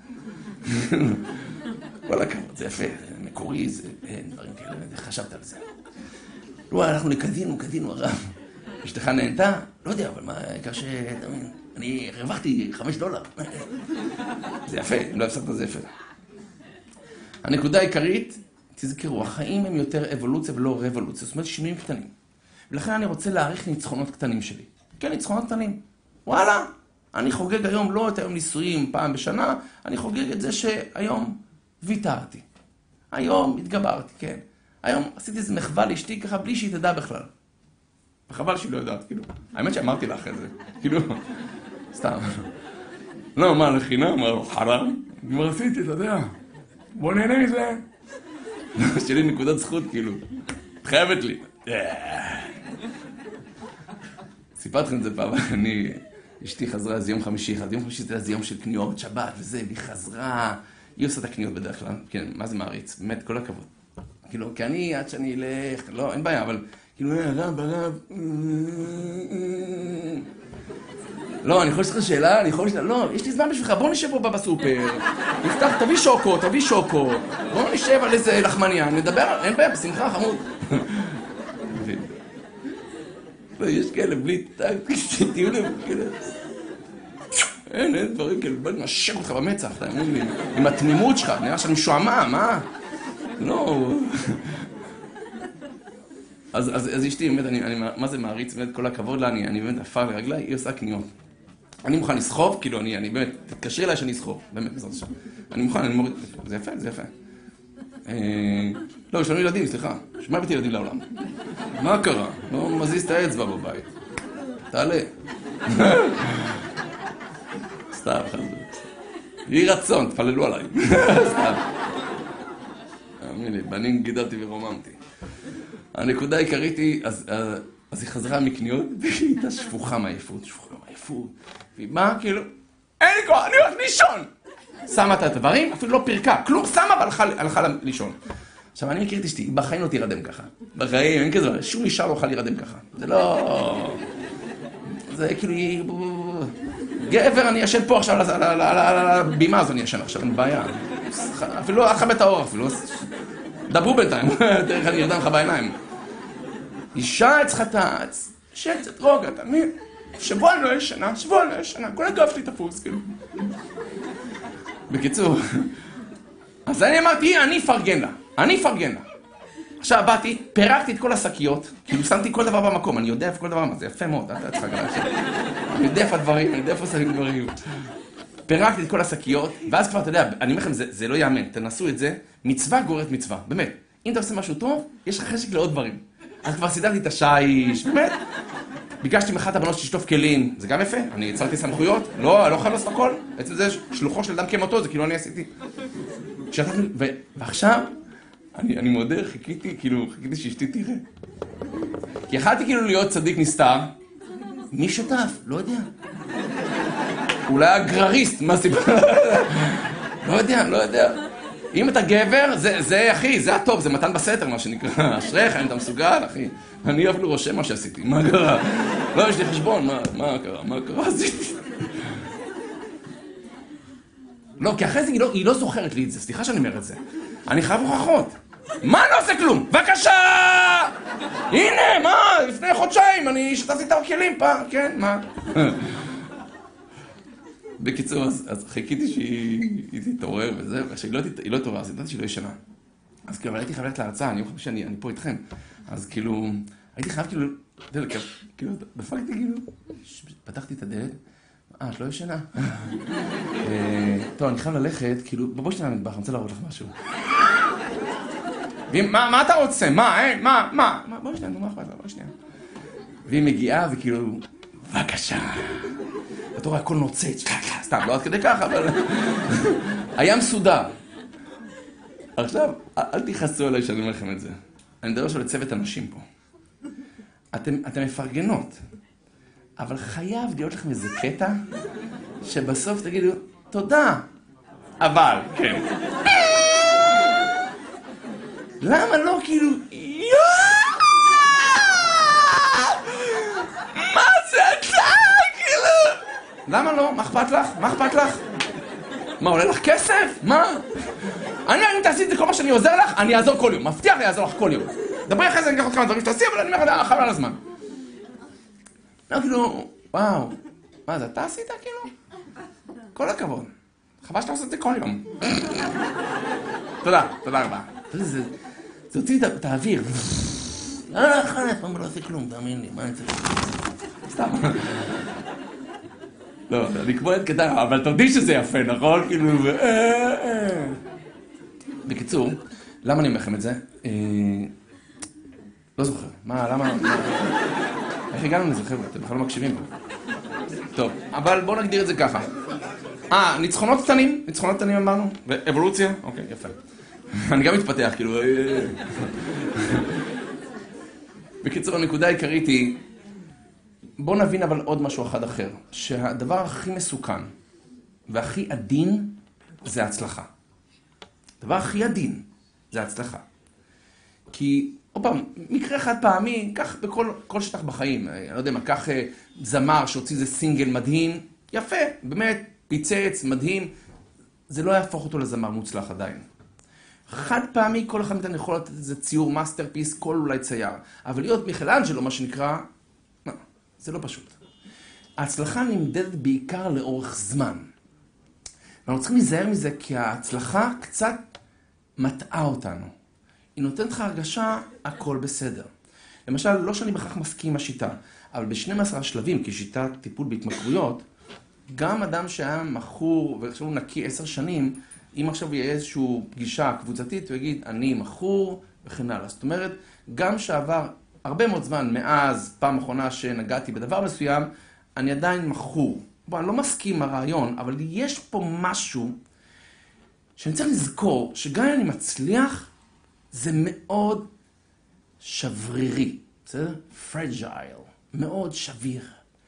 וואלה, כמה, זה יפה, זה מקורי, זה דברים כאלה, חשבת על זה. לא, אנחנו קדינו, הרב. אשתך נהנתה? לא יודע, אבל מה, העיקר אני הרווחתי $5. זה יפה, אם לא הפסקת זה יפה. הנקודה העיקרית, תזכרו, החיים הם יותר אבולוציה ולא רבולוציה, זאת אומרת שינויים קטנים. ולכן אני רוצה להעריך ניצחונות קטנים שלי. כן, ניצחונות קטנים. וואלה, אני חוגג היום לא את היום נישואים פעם בשנה, אני חוגג את זה שהיום ויתרתי. היום התגברתי, כן. היום עשיתי איזה מחווה לאשתי ככה בלי שהיא תדע בכלל. וחבל שהיא לא יודעת, כאילו. האמת שאמרתי לה אחרי זה, כאילו, סתם. לא, מה, לחינם, מה, חרם? כבר עשיתי, אתה יודע. בוא נהנה מזה. שלי נקודת זכות, כאילו. חייבת לי. סיפרתי לכם את זה פעם, אשתי חזרה איזה יום חמישי אחד. יום חמישי זה יום של קניות, שבת וזה, והיא חזרה. היא עושה את הקניות בדרך כלל. כן, מה זה מעריץ? באמת, כל הכבוד. כאילו, כי אני, עד שאני אלך, לא, אין בעיה, אבל כאילו, רב. לא, אני יכול לשאול לך שאלה, לא, יש לי זמן בשבילך, בוא נשב פה בסופר. נפתח, תביא שוקו. בוא נשב על איזה לחמניה, נדבר, אין בעיה, בשמחה, חמוד. לא, יש כאלה בלי טאק, תהיו לב, כאלה. אין דברים כאלה, בוא נשב אותך במצח, אתה אמור לי, עם התמימות שלך, נראה שאני משועמם, מה? לא. אז אשתי, באמת, אני מה זה מעריץ, באמת, כל הכבוד לה, אני באמת עפר לרגליי, היא עושה קניות. אני מוכן לסחוב, כאילו, אני באמת, תתקשרי אליי שאני אסחוב, באמת, בעזרת השם. אני מוכן, אני מוריד, זה יפה. לא, יש לנו ילדים, סליחה, שמה הבאתי ילדים לעולם? מה קרה? לא מזיז את האצבע בבית. תעלה. סתם, יהי רצון, תפללו עליי. סתם. תאמין לי, בנים גידלתי ורוממתי. הנקודה העיקרית היא, אז היא חזרה מקניות, והיא הייתה שפוכה מעייפות. והיא מה, כאילו, אין לי כוח, אני הולך לישון! שמה את הדברים, אפילו לא פרקה, כלום, שמה והלכה לישון. עכשיו, אני מכיר את אשתי, היא בחיים לא תירדם ככה. בחיים, אין כזה, שום אישה לא אוכל להירדם ככה. זה לא... זה כאילו... גבר, אני ישן פה עכשיו על הבימה הזו, אני ישן עכשיו, אין בעיה. אפילו לא אכבד את האור, אפילו... דברו בינתיים, תראה איך אני ירדם לך בעיניים. אישה צריכה תעץ, שקצת רוגע, תמיד. שבוע אני לא ישנה, כל הגב שלי תפוס, כאילו. בקיצור, אז אני אמרתי, אני אפרגן לה. עכשיו באתי, פירקתי את כל השקיות, כאילו שמתי כל דבר במקום, אני יודע איפה כל דבר, זה יפה מאוד, אתה צריכה גם עכשיו. אני יודע איפה הדברים, אני יודע איפה שמים דברים. פירקתי את כל השקיות, ואז כבר, אתה יודע, אני אומר לכם, זה לא יאמן, תנסו את זה, מצווה גוררת מצווה, באמת. אם אתה עושה משהו טוב, יש לך חשק לעוד דברים. אז כבר סידרתי את השיש, באמת. ביקשתי מאחת הבנות שתשטוף כלים, זה גם יפה, אני יצרתי סמכויות, לא חייב לעשות הכל, בעצם זה שלוחו של אדם כמותו, זה כאילו אני עשיתי. ועכשיו, אני מודה, חיכיתי שאשתי תראה. כי יכלתי כאילו להיות צדיק נסתר, מי שותף? לא יודע. אולי הגרריסט, מה סיבה? לא יודע. אם אתה גבר, זה אחי, זה הטוב, זה מתן בסתר, מה שנקרא. אשריך, אם אתה מסוגל, אחי. אני אפילו רושם מה שעשיתי, מה קרה? לא, יש לי חשבון, מה קרה? עשיתי. לא, כי אחרי זה היא לא זוכרת לי את זה, סליחה שאני אומר את זה. אני חייב הוכחות. מה אני לא עושה כלום? בבקשה! הנה, מה? לפני חודשיים, אני שתפתי את הכלים פעם, כן, מה? בקיצור, אז חיכיתי שהיא תתעורר וזה, והיא לא תתעורר, אז ידעתי שהיא לא ישנה. אז כאילו, אבל הייתי חייב ללכת להרצאה, אני חושב שאני פה איתכם. אז כאילו, הייתי חייב כאילו, דפקתי כאילו, פתחתי את הדלת, את לא ישנה? טוב, אני חייב ללכת, כאילו, בואי שנייה למטבח, אני רוצה להראות לך משהו. מה אתה רוצה? מה? בואי שנייה, מה אכפת לה? בואי שנייה. והיא מגיעה וכאילו, בבקשה. אתה רואה, הכל נוצץ, סתם, לא עד כדי ככה, אבל... היה מסודר. עכשיו, אל תיחסו אליי שאני אומר לכם את זה. אני מדבר עכשיו לצוות אנשים פה. אתם מפרגנות, אבל חייב להיות לכם איזה קטע, שבסוף תגידו, תודה. אבל, כן. למה לא כאילו... מה זה אתה? כאילו... למה לא? מה אכפת לך? מה, עולה לך כסף? מה? אני תעשי את זה כל מה שאני עוזר לך, אני אעזור כל יום. מבטיח לי לעזור לך כל יום. דברי אחרי זה, אני אקח עוד כמה דברים שתעשי, אבל אני אומר לך, חבל על הזמן. לא, כאילו, וואו. מה זה, אתה עשית כאילו? כל הכבוד. חבל שאתה עושה את זה כל יום. תודה רבה. זה הוציא את האוויר. לא, לא עושה כלום, תאמין לי, מה אני צריך? סתם. לא, אני כמו את קטן, אבל תרדי שזה יפה, נכון? כאילו... בקיצור, למה אני אומר לכם את זה? לא זוכר. למה? איך הגענו לזה, חבר'ה? אתם בכלל לא מקשיבים פה. טוב, אבל בואו נגדיר את זה ככה. ניצחונות קטנים אמרנו, ואבולוציה, אוקיי, יפה. אני גם מתפתח, כאילו... בקיצור, הנקודה העיקרית היא, בוא נבין אבל עוד משהו אחד אחר, שהדבר הכי מסוכן והכי עדין זה ההצלחה. הדבר הכי עדין זה ההצלחה. כי, עוד פעם, מקרה חד פעמי, כך בכל שטח בחיים, אני לא יודע מה, כך זמר שהוציא איזה סינגל מדהים, יפה, באמת, פיצץ, מדהים, זה לא יהפוך אותו לזמר מוצלח עדיין. חד פעמי, כל אחד מאיתנו יכול לתת איזה ציור מאסטרפיס, כל אולי צייר. אבל להיות מיכלאנג'לו, מה שנקרא, זה לא פשוט. ההצלחה נמדדת בעיקר לאורך זמן. ואנחנו צריכים להיזהר מזה, כי ההצלחה קצת מטעה אותנו. היא נותנת לך הרגשה, הכל בסדר. למשל, לא שאני בכך מסכים עם השיטה, אבל ב-12 השלבים, כשיטת טיפול בהתמכרויות, גם אדם שהיה מכור ועכשיו הוא נקי 10 שנים, אם עכשיו יהיה איזושהי פגישה קבוצתית, הוא יגיד, אני מכור וכן הלאה. זאת אומרת, גם שעבר הרבה מאוד זמן מאז פעם אחרונה שנגעתי בדבר מסוים, אני עדיין מכור. בוא, אני לא מסכים עם הרעיון, אבל יש פה משהו שאני צריך לזכור, שגם אם אני מצליח, זה מאוד שברירי, בסדר? פרג'ייל, מאוד שביר.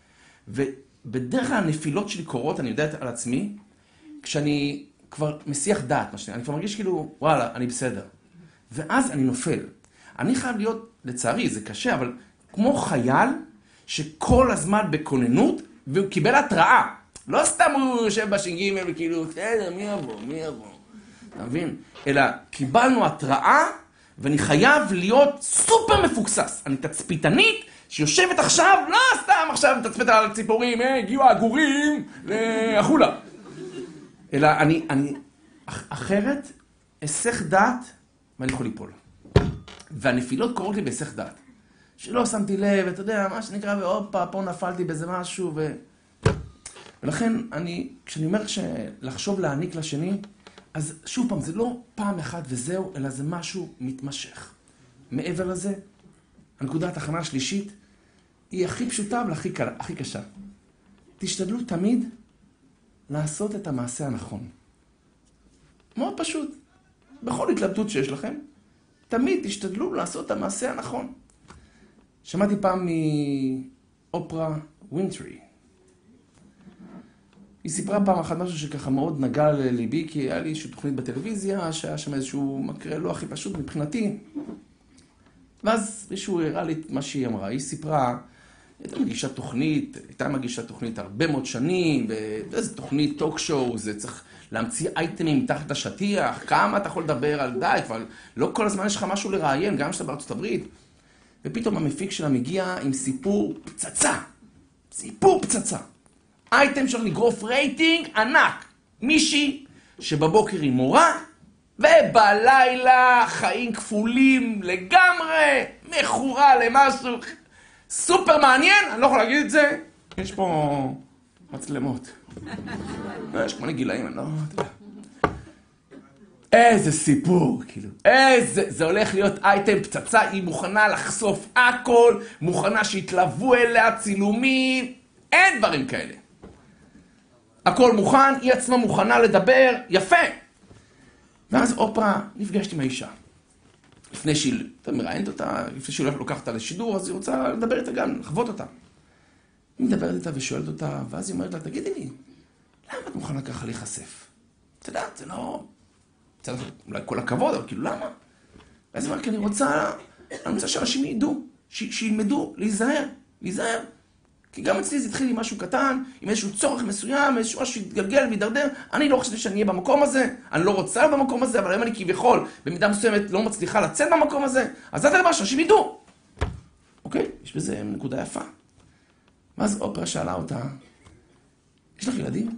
ובדרך כלל הנפילות שלי קורות, אני יודעת על עצמי, כשאני כבר מסיח דעת, אני כבר מרגיש כאילו, וואלה, אני בסדר. ואז אני נופל. אני חייב להיות, לצערי, זה קשה, אבל כמו חייל שכל הזמן בכוננות, והוא קיבל התראה. לא סתם הוא יושב בש"ג וכאילו, בסדר, מי יבוא. אתה מבין? אלא קיבלנו התראה, ואני חייב להיות סופר מפוקסס. אני תצפיתנית שיושבת עכשיו, לא סתם עכשיו תצפית על הציפורים, הגיעו העגורים לאחולה. אלא אני אחרת, אסך דעת, ואני יכול ליפול. והנפילות קורות לי בהיסח דעת. שלא שמתי לב, אתה יודע, מה שנקרא, ואופה, פה נפלתי באיזה משהו, ולכן כשאני אומר לחשוב להעניק לשני, אז שוב פעם, זה לא פעם אחת וזהו, אלא זה משהו מתמשך. מעבר לזה, הנקודת התחנה השלישית, היא הכי פשוטה והכי קשה. תשתדלו תמיד לעשות את המעשה הנכון. מאוד פשוט. בכל התלבטות שיש לכם, תמיד תשתדלו לעשות את המעשה הנכון. שמעתי פעם מאופרה ווינטרי. היא סיפרה פעם אחת משהו שככה מאוד נגע לליבי, כי היה לי איזושהי תוכנית בטלוויזיה, שהיה שם איזשהו מקרה לא הכי פשוט מבחינתי. ואז מישהו הראה לי את מה שהיא אמרה. היא סיפרה, הייתה מגישה תוכנית הרבה מאוד שנים, ואיזו תוכנית טוק שואו, זה צריך להמציא אייטמים מתחת לשטיח, כמה אתה יכול לדבר על די, כבר לא כל הזמן יש לך משהו לראיין, גם שאתה בארצות הברית. ופתאום המפיק שלה מגיע עם סיפור פצצה. אייטם של לגרוף רייטינג ענק. מישהי שבבוקר היא מורה, ובלילה חיים כפולים לגמרי, מכורה למשהו סופר מעניין, אני לא יכול להגיד את זה. יש פה מצלמות. יש כמו גילאים, אני לא יודע. איזה סיפור, כאילו. זה הולך להיות אייטם פצצה, היא מוכנה לחשוף הכל, מוכנה שיתלוו אליה צילומים, אין דברים כאלה. הכל מוכן, היא עצמה מוכנה לדבר, יפה. ואז אופרה נפגשת עם האישה. לפני שהיא מראיינת אותה, לפני שהיא לוקחת אותה לשידור, אז היא רוצה לדבר איתה גם, לחוות אותה. היא מדברת איתה ושואלת אותה, ואז היא אומרת לה, תגידי לי, למה את מוכנה ככה להיחשף? אתה יודע, זה לא... אולי כל הכבוד, אבל כאילו, למה? ואז היא אומרת, כי אני רוצה שאנשים ידעו, שילמדו, להיזהר. כי גם אצלי זה התחיל עם משהו קטן, עם איזשהו צורך מסוים, איזשהו משהו שהתגלגל וידרדר. אני לא חושבת שאני אהיה במקום הזה, אני לא רוצה במקום הזה, אבל היום אני כביכול, במידה מסוימת לא מצליחה לצאת במקום הזה, אז זה דבר שאנשים ידעו. אוקיי? יש בזה נקודה יפה. ואז אופרה שאלה אותה, יש לך ילדים?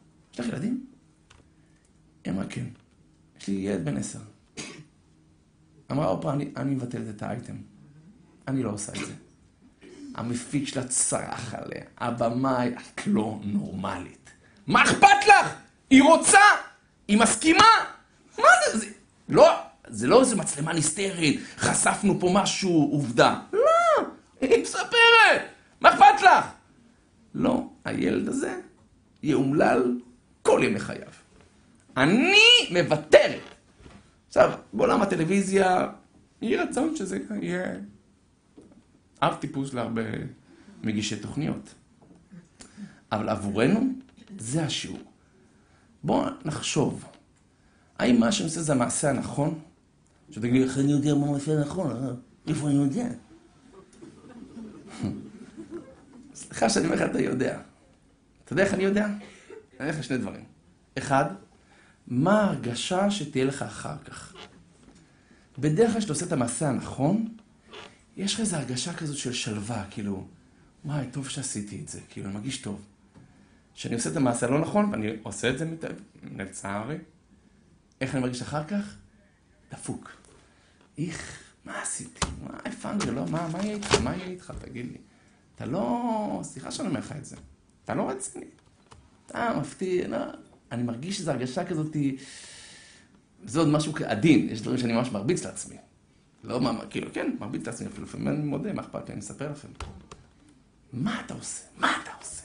היא אמרה, כן. יש לי ילד בן 10. אמרה אופרה, אני מבטלת את האייטם. אני לא עושה את זה. המפיק שלה צרח עליה. הבמאי, את לא נורמלית. מה אכפת לך? היא רוצה? היא מסכימה? מה זה? זה לא איזו מצלמה נסתרת. חשפנו פה משהו, עובדה. לא, היא מספרת. מה אכפת לך? לא, הילד הזה יאומלל כל ימי חייו. אני מוותרת. עכשיו, בעולם הטלוויזיה, יהיה רצון שזה יהיה אב טיפוס להרבה מגישי תוכניות. אבל עבורנו, זה השיעור. בואו נחשוב, האם מה שאני עושה זה המעשה הנכון? שתגיד לי, איך אני יודע מה המעשה הנכון? איפה אני יודע? סליחה שאני אומר לך, אתה יודע. אתה יודע איך אני יודע? אני אומר לך שני דברים. אחד, מה ההרגשה שתהיה לך אחר כך? בדרך כלל שאתה עושה את המעשה הנכון, יש לך איזו הרגשה כזאת של שלווה, כאילו, וואי, טוב שעשיתי את זה, כאילו, אני מרגיש טוב. כשאני עושה את המעשה הלא נכון, ואני עושה את זה לצערי, איך אני מרגיש אחר כך? דפוק. מה עשיתי? מה איפה לא? מה יהיה איתך? מה יהיה איתך? תגיד לי. אתה לא... סליחה שאני אומר לך את זה. אתה לא רציני. אתה מפתיע, לא... אני מרגיש שזו הרגשה כזאת... זה עוד משהו עדין. יש דברים שאני ממש מרביץ לעצמי. לא מה, כאילו, כן, מרביץ לעצמי אפילו. לפעמים אני מודה, מה אכפת לי? אני אספר לכם. מה אתה עושה? מה אתה עושה?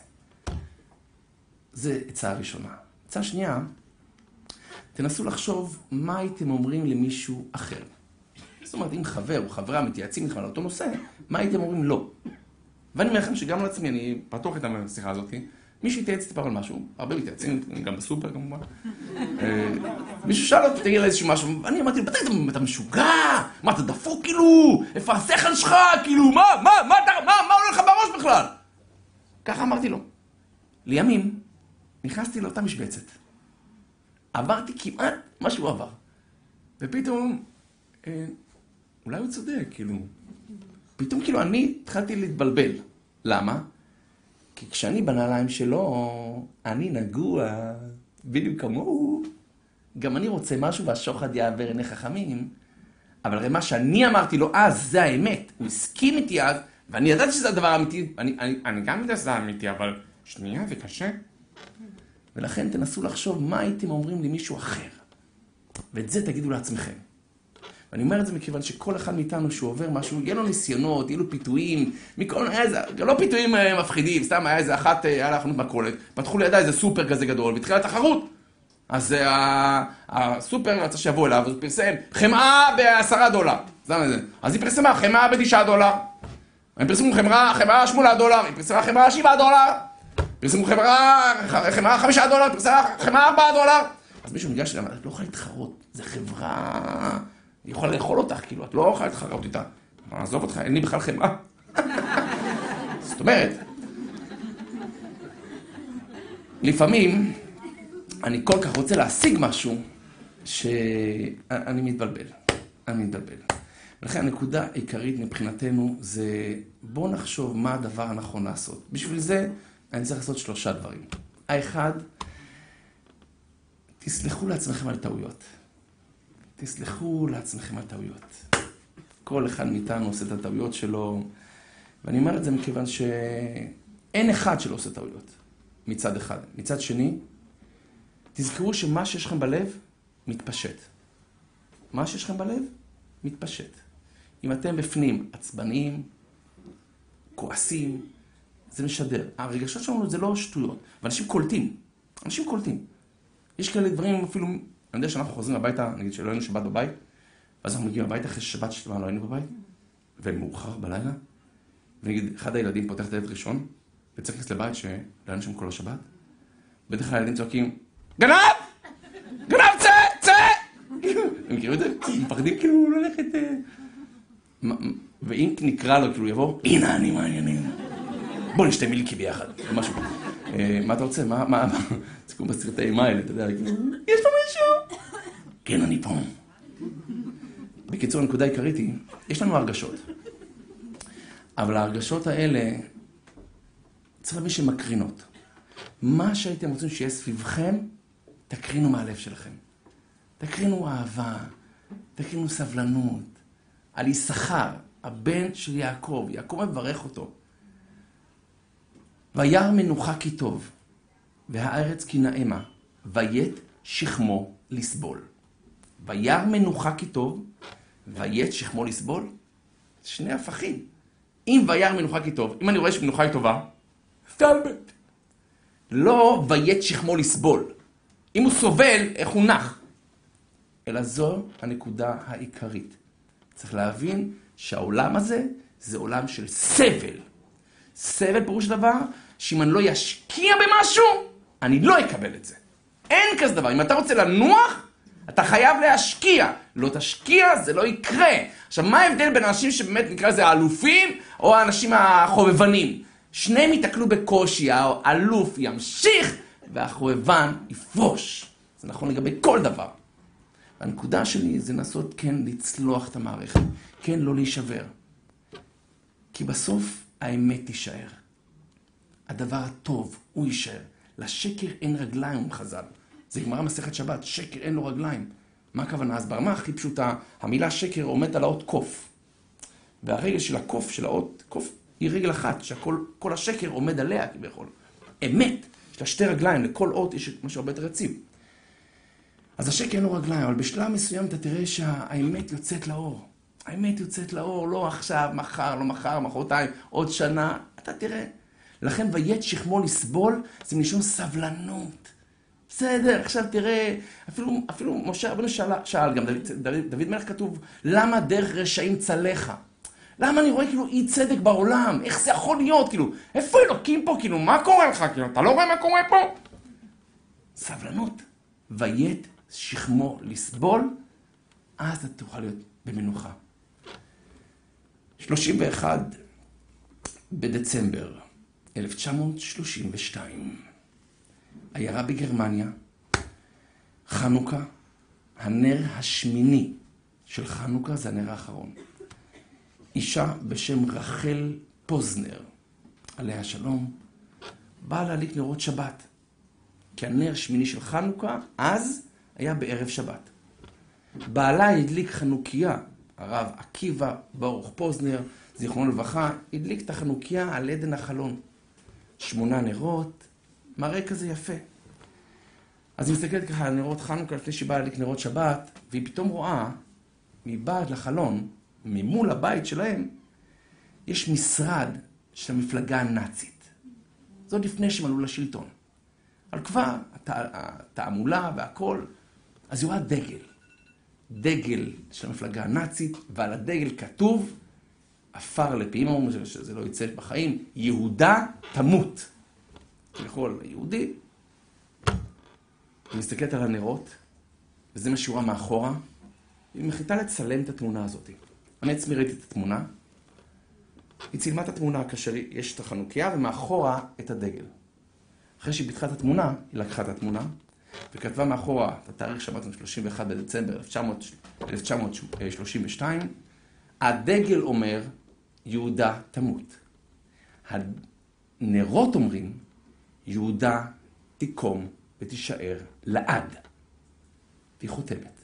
זה עצה הראשונה. עצה שנייה, תנסו לחשוב מה הייתם אומרים למישהו אחר. זאת אומרת, אם חבר או חברה מתייעצים איתכם על אותו נושא, מה הייתם אומרים לא? ואני אומר לכם שגם לעצמי, אני פתוח איתם בשיחה הזאת, מישהו יתייעץ איתי פעם על משהו, הרבה מתייעצים, גם בסופר כמובן. מישהו שאל אותי, תגיד לה איזשהו משהו, ואני אמרתי לו, אתה משוגע? מה, אתה דפוק כאילו? איפה השכל שלך? כאילו, מה עולה לך בראש בכלל? ככה אמרתי לו. לימים, נכנסתי לאותה משבצת. עברתי כמעט מה שהוא עבר. ופתאום, אולי הוא צודק, כאילו. פתאום כאילו אני התחלתי להתבלבל. למה? כי כשאני בנעליים שלו, אני נגוע, בדיוק כמוהו. גם אני רוצה משהו והשוחד יעבר עיני חכמים. אבל הרי מה שאני אמרתי לו אז, זה האמת. הוא הסכים איתי אז, ואני ידעתי שזה הדבר האמיתי. אני גם יודע שזה האמיתי, אבל שנייה, זה קשה. ולכן תנסו לחשוב מה הייתם אומרים למישהו אחר. ואת זה תגידו לעצמכם. ואני אומר את זה מכיוון שכל אחד מאיתנו שהוא עובר משהו, יהיה לו ניסיונות, יהיו לו פיתויים, לא פיתויים מפחידים, סתם היה איזה אחת, היה לה חנות מכולת, פתחו לידה איזה סופר כזה גדול, והתחילה תחרות. אז הסופר רצה שיבוא אליו, אז הוא פרסם חמאה $10. אז היא פרסמה חמאה $9. הם פרסמו חמאה $8, היא פרסמה חמאה $7. פרסמו חמאה $5, פרסמה חמאה $4. אז מישהו ניגש אליהם, את לא יכולה להתחרות, זה חברה, היא יכולה לאכול אותך, כאילו, את לא יכולה להתחרות איתה. עזוב אותך, אין לי בכלל חמאה. זאת אומרת, לפעמים אני כל כך רוצה להשיג משהו, שאני מתבלבל. ולכן הנקודה העיקרית מבחינתנו זה, בואו נחשוב מה הדבר הנכון לעשות. בשביל זה אני צריך לעשות 3 דברים. האחד, תסלחו לעצמכם על טעויות. כל אחד מאיתנו עושה את הטעויות שלו, ואני אומר את זה מכיוון שאין אחד שלא עושה טעויות, מצד אחד. מצד שני, תזכרו שמה שיש לכם בלב, מתפשט. מה שיש לכם בלב, מתפשט. אם אתם בפנים עצבניים, כועסים, זה משדר. הרגשות שלנו זה לא שטויות, ואנשים קולטים. יש כאלה דברים אפילו, אני יודע שאנחנו חוזרים הביתה, נגיד שלא היינו שבת בבית, ואז אנחנו מגיעים הביתה אחרי שבת שתמה לא היינו בבית, ומאוחר בלילה, ונגיד אחד הילדים פותח את הילד ראשון, וצריך להכנס לבית שלא היינו שם כל השבת, בדרך כלל הילדים צועקים, גנב, צא! הם מכירים את זה? הם מפחדים כאילו ללכת... ואם נקרא לו, כאילו יבוא, הנה אני מעניינים. בוא נשתה מילקי ביחד, משהו. מה אתה רוצה? מה? זה כמו בסרטי אימה האלה, אתה יודע, יש לו מישהו? כן, אני פה. בקיצור, הנקודה העיקרית היא, יש לנו הרגשות. אבל ההרגשות האלה, צריך להבין שהן מקרינות. מה שהייתם רוצים שיהיה סביבכם, תקרינו מהלב שלכם. תקרינו אהבה, תקרינו סבלנות. על יששכר, הבן של יעקב, יעקב מברך אותו. וירא מנוחה כי טוב, והארץ כי נעמה, ויית שכמו לסבול. וירא מנוחה כי טוב, ויית שכמו לסבול. שני הפכים. אם וירא מנוחה כי טוב, אם אני רואה שמנוחה היא טובה, סתלבט. לא ויית שכמו לסבול. אם הוא סובל, איך הוא נח? אלא זו הנקודה העיקרית. צריך להבין שהעולם הזה זה עולם של סבל. סבל פירוש דבר שאם אני לא ישקיע במשהו, אני לא אקבל את זה. אין כזה דבר. אם אתה רוצה לנוח, אתה חייב להשקיע. לא תשקיע, זה לא יקרה. עכשיו, מה ההבדל בין אנשים שבאמת נקרא לזה האלופים, או האנשים החובבנים? שניהם יתקלו בקושי, האלוף ימשיך, והחובבן יפרוש. זה נכון לגבי כל דבר. הנקודה שלי זה לנסות כן לצלוח את המערכת, כן לא להישבר. כי בסוף האמת תישאר. הדבר הטוב הוא יישאר. לשקר אין רגליים, הוא חז"ל. זה גמרא מסכת שבת, שקר אין לו רגליים. מה הכוונה? אז ברמה הכי פשוטה, המילה שקר עומד על האות קוף. והרגל של הקוף, של האות קוף, היא רגל אחת, שכל השקר עומד עליה כביכול. אמת, יש לה שתי רגליים, לכל אות יש משהו הרבה יותר יציב. אז השקר אין לו רגליים, אבל בשלב מסוים אתה תראה שהאמת יוצאת לאור. האמת יוצאת לאור, לא עכשיו, מחר, לא מחר, מחרתיים, עוד שנה, אתה תראה. לכן ויית שכמו לסבול, זה מלשון סבלנות. בסדר, עכשיו תראה, אפילו משה רבנו שאל, גם דוד מלך כתוב, למה דרך רשעים צלחה? למה אני רואה כאילו אי צדק בעולם? איך זה יכול להיות? כאילו, איפה אלוקים פה? כאילו, מה קורה לך? כאילו, אתה לא רואה מה קורה פה? סבלנות. ויית שכמו לסבול, אז אתה תוכל להיות במנוחה. 31 בדצמבר 1932, עיירה בגרמניה, חנוכה, הנר השמיני של חנוכה זה הנר האחרון. אישה בשם רחל פוזנר, עליה שלום, באה להדליק נרות שבת. כי הנר השמיני של חנוכה אז היה בערב שבת. בעלה הדליק חנוכיה, הרב עקיבא ברוך פוזנר, זיכרונו לברכה, הדליק את החנוכיה על עדן החלון. 8 נרות, מראה כזה יפה. אז היא מסתכלת ככה על נרות חנוכה לפני שהיא באה להדליק נרות שבת, והיא פתאום רואה מבעד לחלון, ממול הבית שלהם, יש משרד של המפלגה הנאצית. זה עוד לפני שהם עלו לשלטון. אבל כבר התעמולה והכל, אז היא רואה דגל. דגל של המפלגה הנאצית, ועל הדגל כתוב, עפר לפיהם, אומרים שזה לא יצא בחיים, יהודה תמות. כביכול, היהודי. היא מסתכלת על הנרות, וזה מה שהיא רואה מאחורה, היא מחליטה לצלם את התמונה הזאת. אני עצמי ראיתי את התמונה, היא צילמה את התמונה כאשר יש את החנוכיה, ומאחורה את הדגל. אחרי שהיא פיתחה את התמונה, היא לקחה את התמונה, וכתבה מאחורה את התאריך שאמרנו 31 בדצמבר 1932, הדגל אומר, יהודה תמות. הנרות אומרים, יהודה תיקום ותישאר לעד. והיא חותמת.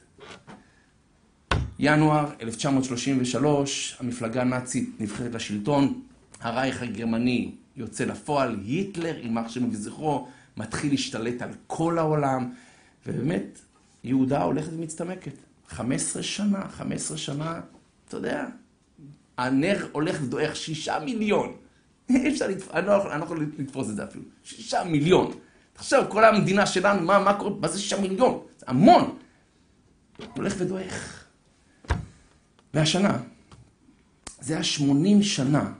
ינואר 1933, המפלגה הנאצית נבחרת לשלטון, הרייך הגרמני יוצא לפועל, היטלר, יימח שמו וזכרו, מתחיל להשתלט על כל העולם, ובאמת, יהודה הולכת ומצטמקת. 15 שנה, אתה יודע, הנר הולך ודועך 6 מיליון. אפשר אני לא יכול לתפוס את זה אפילו. 6 מיליון. תחשוב, כל המדינה שלנו, מה קורה? מה זה 6 מיליון? זה המון. הולך ודועך. והשנה, זה היה 80 שנה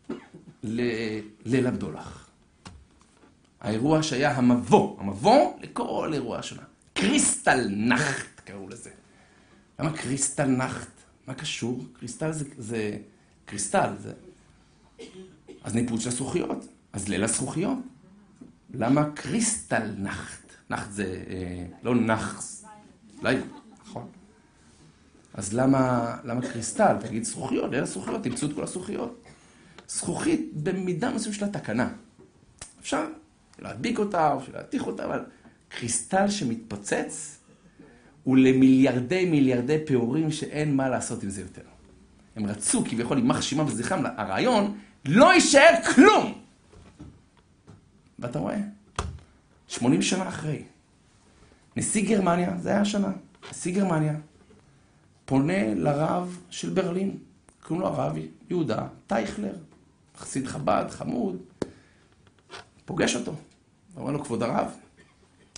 לליל הבדולח. האירוע שהיה המבוא לכל אירוע השנה. קריסטל נחט קראו לזה. למה קריסטל נחט? מה קשור? קריסטל זה קריסטל. אז ניפוץ של הזכוכיות. אז ליל הזכוכיות. למה קריסטל נחט? נחט זה לא נחס. נכון. אז למה קריסטל? תגיד זכוכיות, ליל הזכוכיות, תמצאו את כל הזכוכיות. זכוכית במידה מסוים של התקנה. אפשר להדביק אותה או להתיך אותה, אבל קריסטל שמתפוצץ הוא למיליארדי פעורים שאין מה לעשות עם זה יותר. הם רצו כביכול יימח שמם וזכרם, הרעיון לא יישאר כלום. ואתה רואה, 80 שנה אחרי, נשיא גרמניה, זה היה השנה, נשיא גרמניה, פונה לרב של ברלין, קוראים לו הרב יהודה טייכלר, חסיד חב"ד, חמוד, פוגש אותו. אומר לו, כבוד הרב,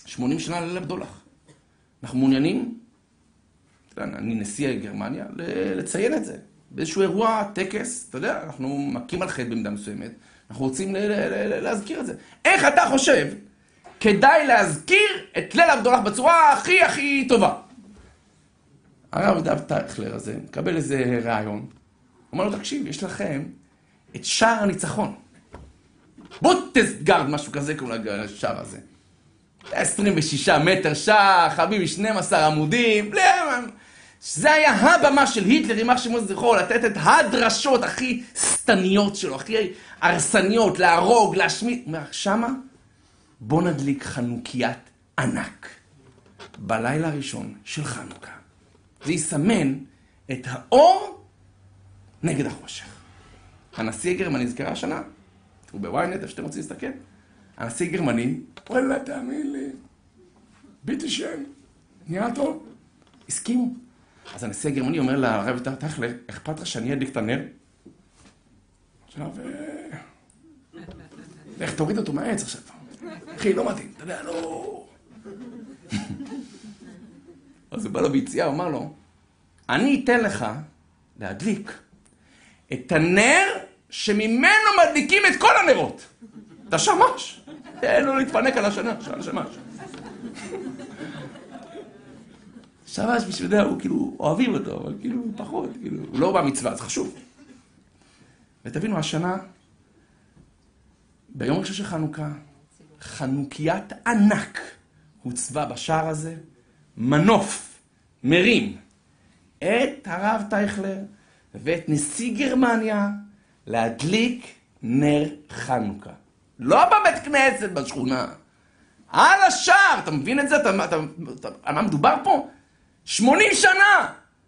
80 שנה לליל הבדולח. אנחנו מעוניינים, אני נשיא גרמניה, לציין את זה. באיזשהו אירוע, טקס, אתה יודע, אנחנו מכים על חטא במידה מסוימת, אנחנו רוצים להזכיר את זה. איך אתה חושב כדאי להזכיר את ליל הבדולח בצורה הכי טובה? הרב דב טייכלר הזה מקבל איזה רעיון, אומר לו, תקשיב, יש לכם את שער הניצחון. בוטסגרד, משהו כזה, קוראים לשער הזה. 26 מטר שער, חביבי 12 עמודים, זה היה הבמה של היטלר, יימח שמו זכרו, לתת את הדרשות הכי סתניות שלו, הכי הרסניות, להרוג, להשמיד. הוא אומר, שמה, בוא נדליק חנוקיית ענק. בלילה הראשון של חנוכה. זה יסמן את האור נגד החושך. הנשיא הגרמני נזכרה השנה, הוא בוויינט, איפה שאתם רוצים להסתכל. הנשיא הגרמני, וואלה, תאמין לי, ביטי שם, נראה טוב. הסכימו. אז הנשיא הגרמני אומר לרב טייכלר, אכפת לך שאני אדליק את הנר? עכשיו, לך תוריד אותו מהעץ עכשיו. אחי, לא מתאים, אתה יודע, לא... אז הוא בא לו ביציאה, הוא אמר לו, אני אתן לך להדליק את הנר שממנו מדליקים את כל הנרות. אתה שמש. תן לו להתפנק על השנה, שמש. שמש בשביל זה, הוא כאילו, אוהבים אותו, אבל כאילו פחות, כאילו, הוא לא במצווה, זה חשוב. ותבינו, השנה, ביום ראשון של חנוכה, חנוקיית ענק הוצבה בשער הזה, מנוף, מרים, את הרב טייכלר ואת נשיא גרמניה להדליק נר חנוכה. לא בבית כנסת, בשכונה. על השער, אתה מבין את זה? על מה מדובר פה? 80 שנה!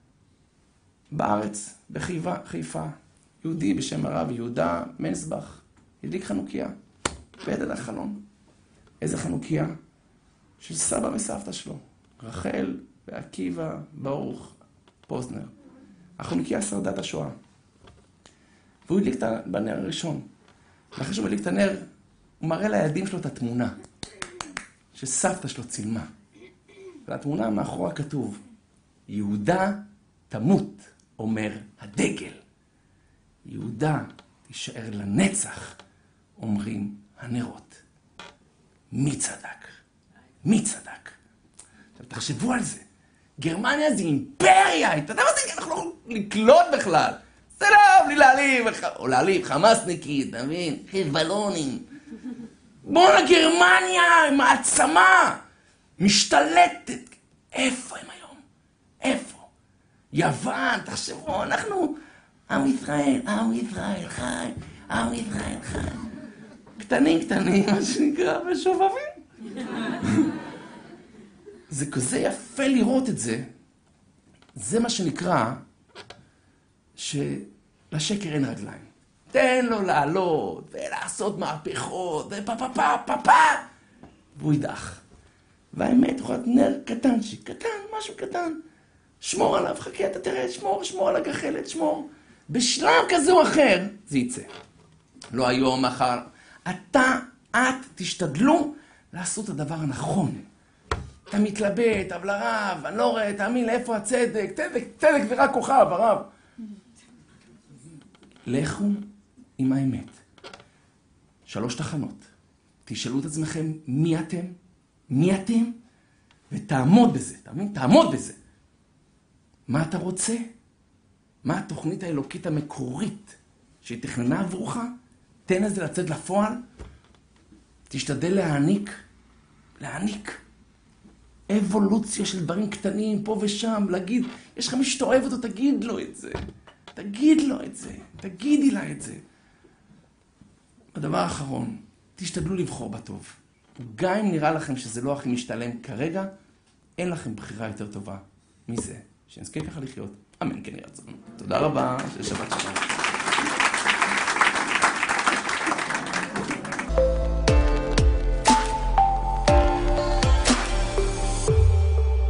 בארץ, בחיפה, יהודי בשם הרב יהודה מנסבך, הדליק חנוכיה, ליד החלון. איזה חנוכיה? של סבא וסבתא שלו, רחל ועקיבא ברוך פוזנר. החנוכיה שרדה את השואה. והוא הדליק בנר הראשון. ואחרי שהוא הדליק את הנר, הוא מראה לילדים שלו את התמונה שסבתא שלו צילמה. והתמונה מאחורה כתוב, יהודה תמות, אומר הדגל. יהודה תישאר לנצח, אומרים הנרות. מי צדק? מי צדק? עכשיו תחשבו על זה. גרמניה זה אימפריה, אתה יודע מה זה? אנחנו לא יכולים לקלוט בכלל. זה לא, בלי להעליב, או להעליב, חמאסניקית, אתה מבין? חיזבאללונים. בואנה גרמניה, מעצמה, משתלטת. איפה הם היום? איפה? יוון, תחשבו, אנחנו עם ישראל חי, עם ישראל חי. קטנים, מה שנקרא, ושובבים. זה כזה יפה לראות את זה. זה מה שנקרא שלשקר אין רגליים. תן לו לעלות ולעשות מהפכות ופה, והוא ידח. והאמת, הוא להיות נר קטנשיק, משהו קטן. שמור עליו, חכה, אתה תראה, שמור על הגחלת, שמור. בשלב כזה או אחר, זה יצא. לא היום, מחר. את תשתדלו לעשות את הדבר הנכון. אתה מתלבט, אבל הרב, אני לא רואה, תאמין לאיפה הצדק, צדק ורק כוכב, הרב. לכו עם האמת. 3 תחנות. תשאלו את עצמכם מי אתם, ותעמוד בזה, תעמוד בזה. מה אתה רוצה? מה התוכנית האלוקית המקורית שהיא תכננה עבורך? תן לזה לצאת לפועל. תשתדל להעניק אבולוציה של דברים קטנים פה ושם, להגיד, יש לך מי שאתה אוהב אותו, תגיד לו את זה. תגידי לה את זה. הדבר האחרון, תשתדלו לבחור בטוב. גם אם נראה לכם שזה לא הכי משתלם כרגע, אין לכם בחירה יותר טובה מזה. שנזכה ככה לחיות. אמן כן ירצון. תודה רבה, שבת שלום.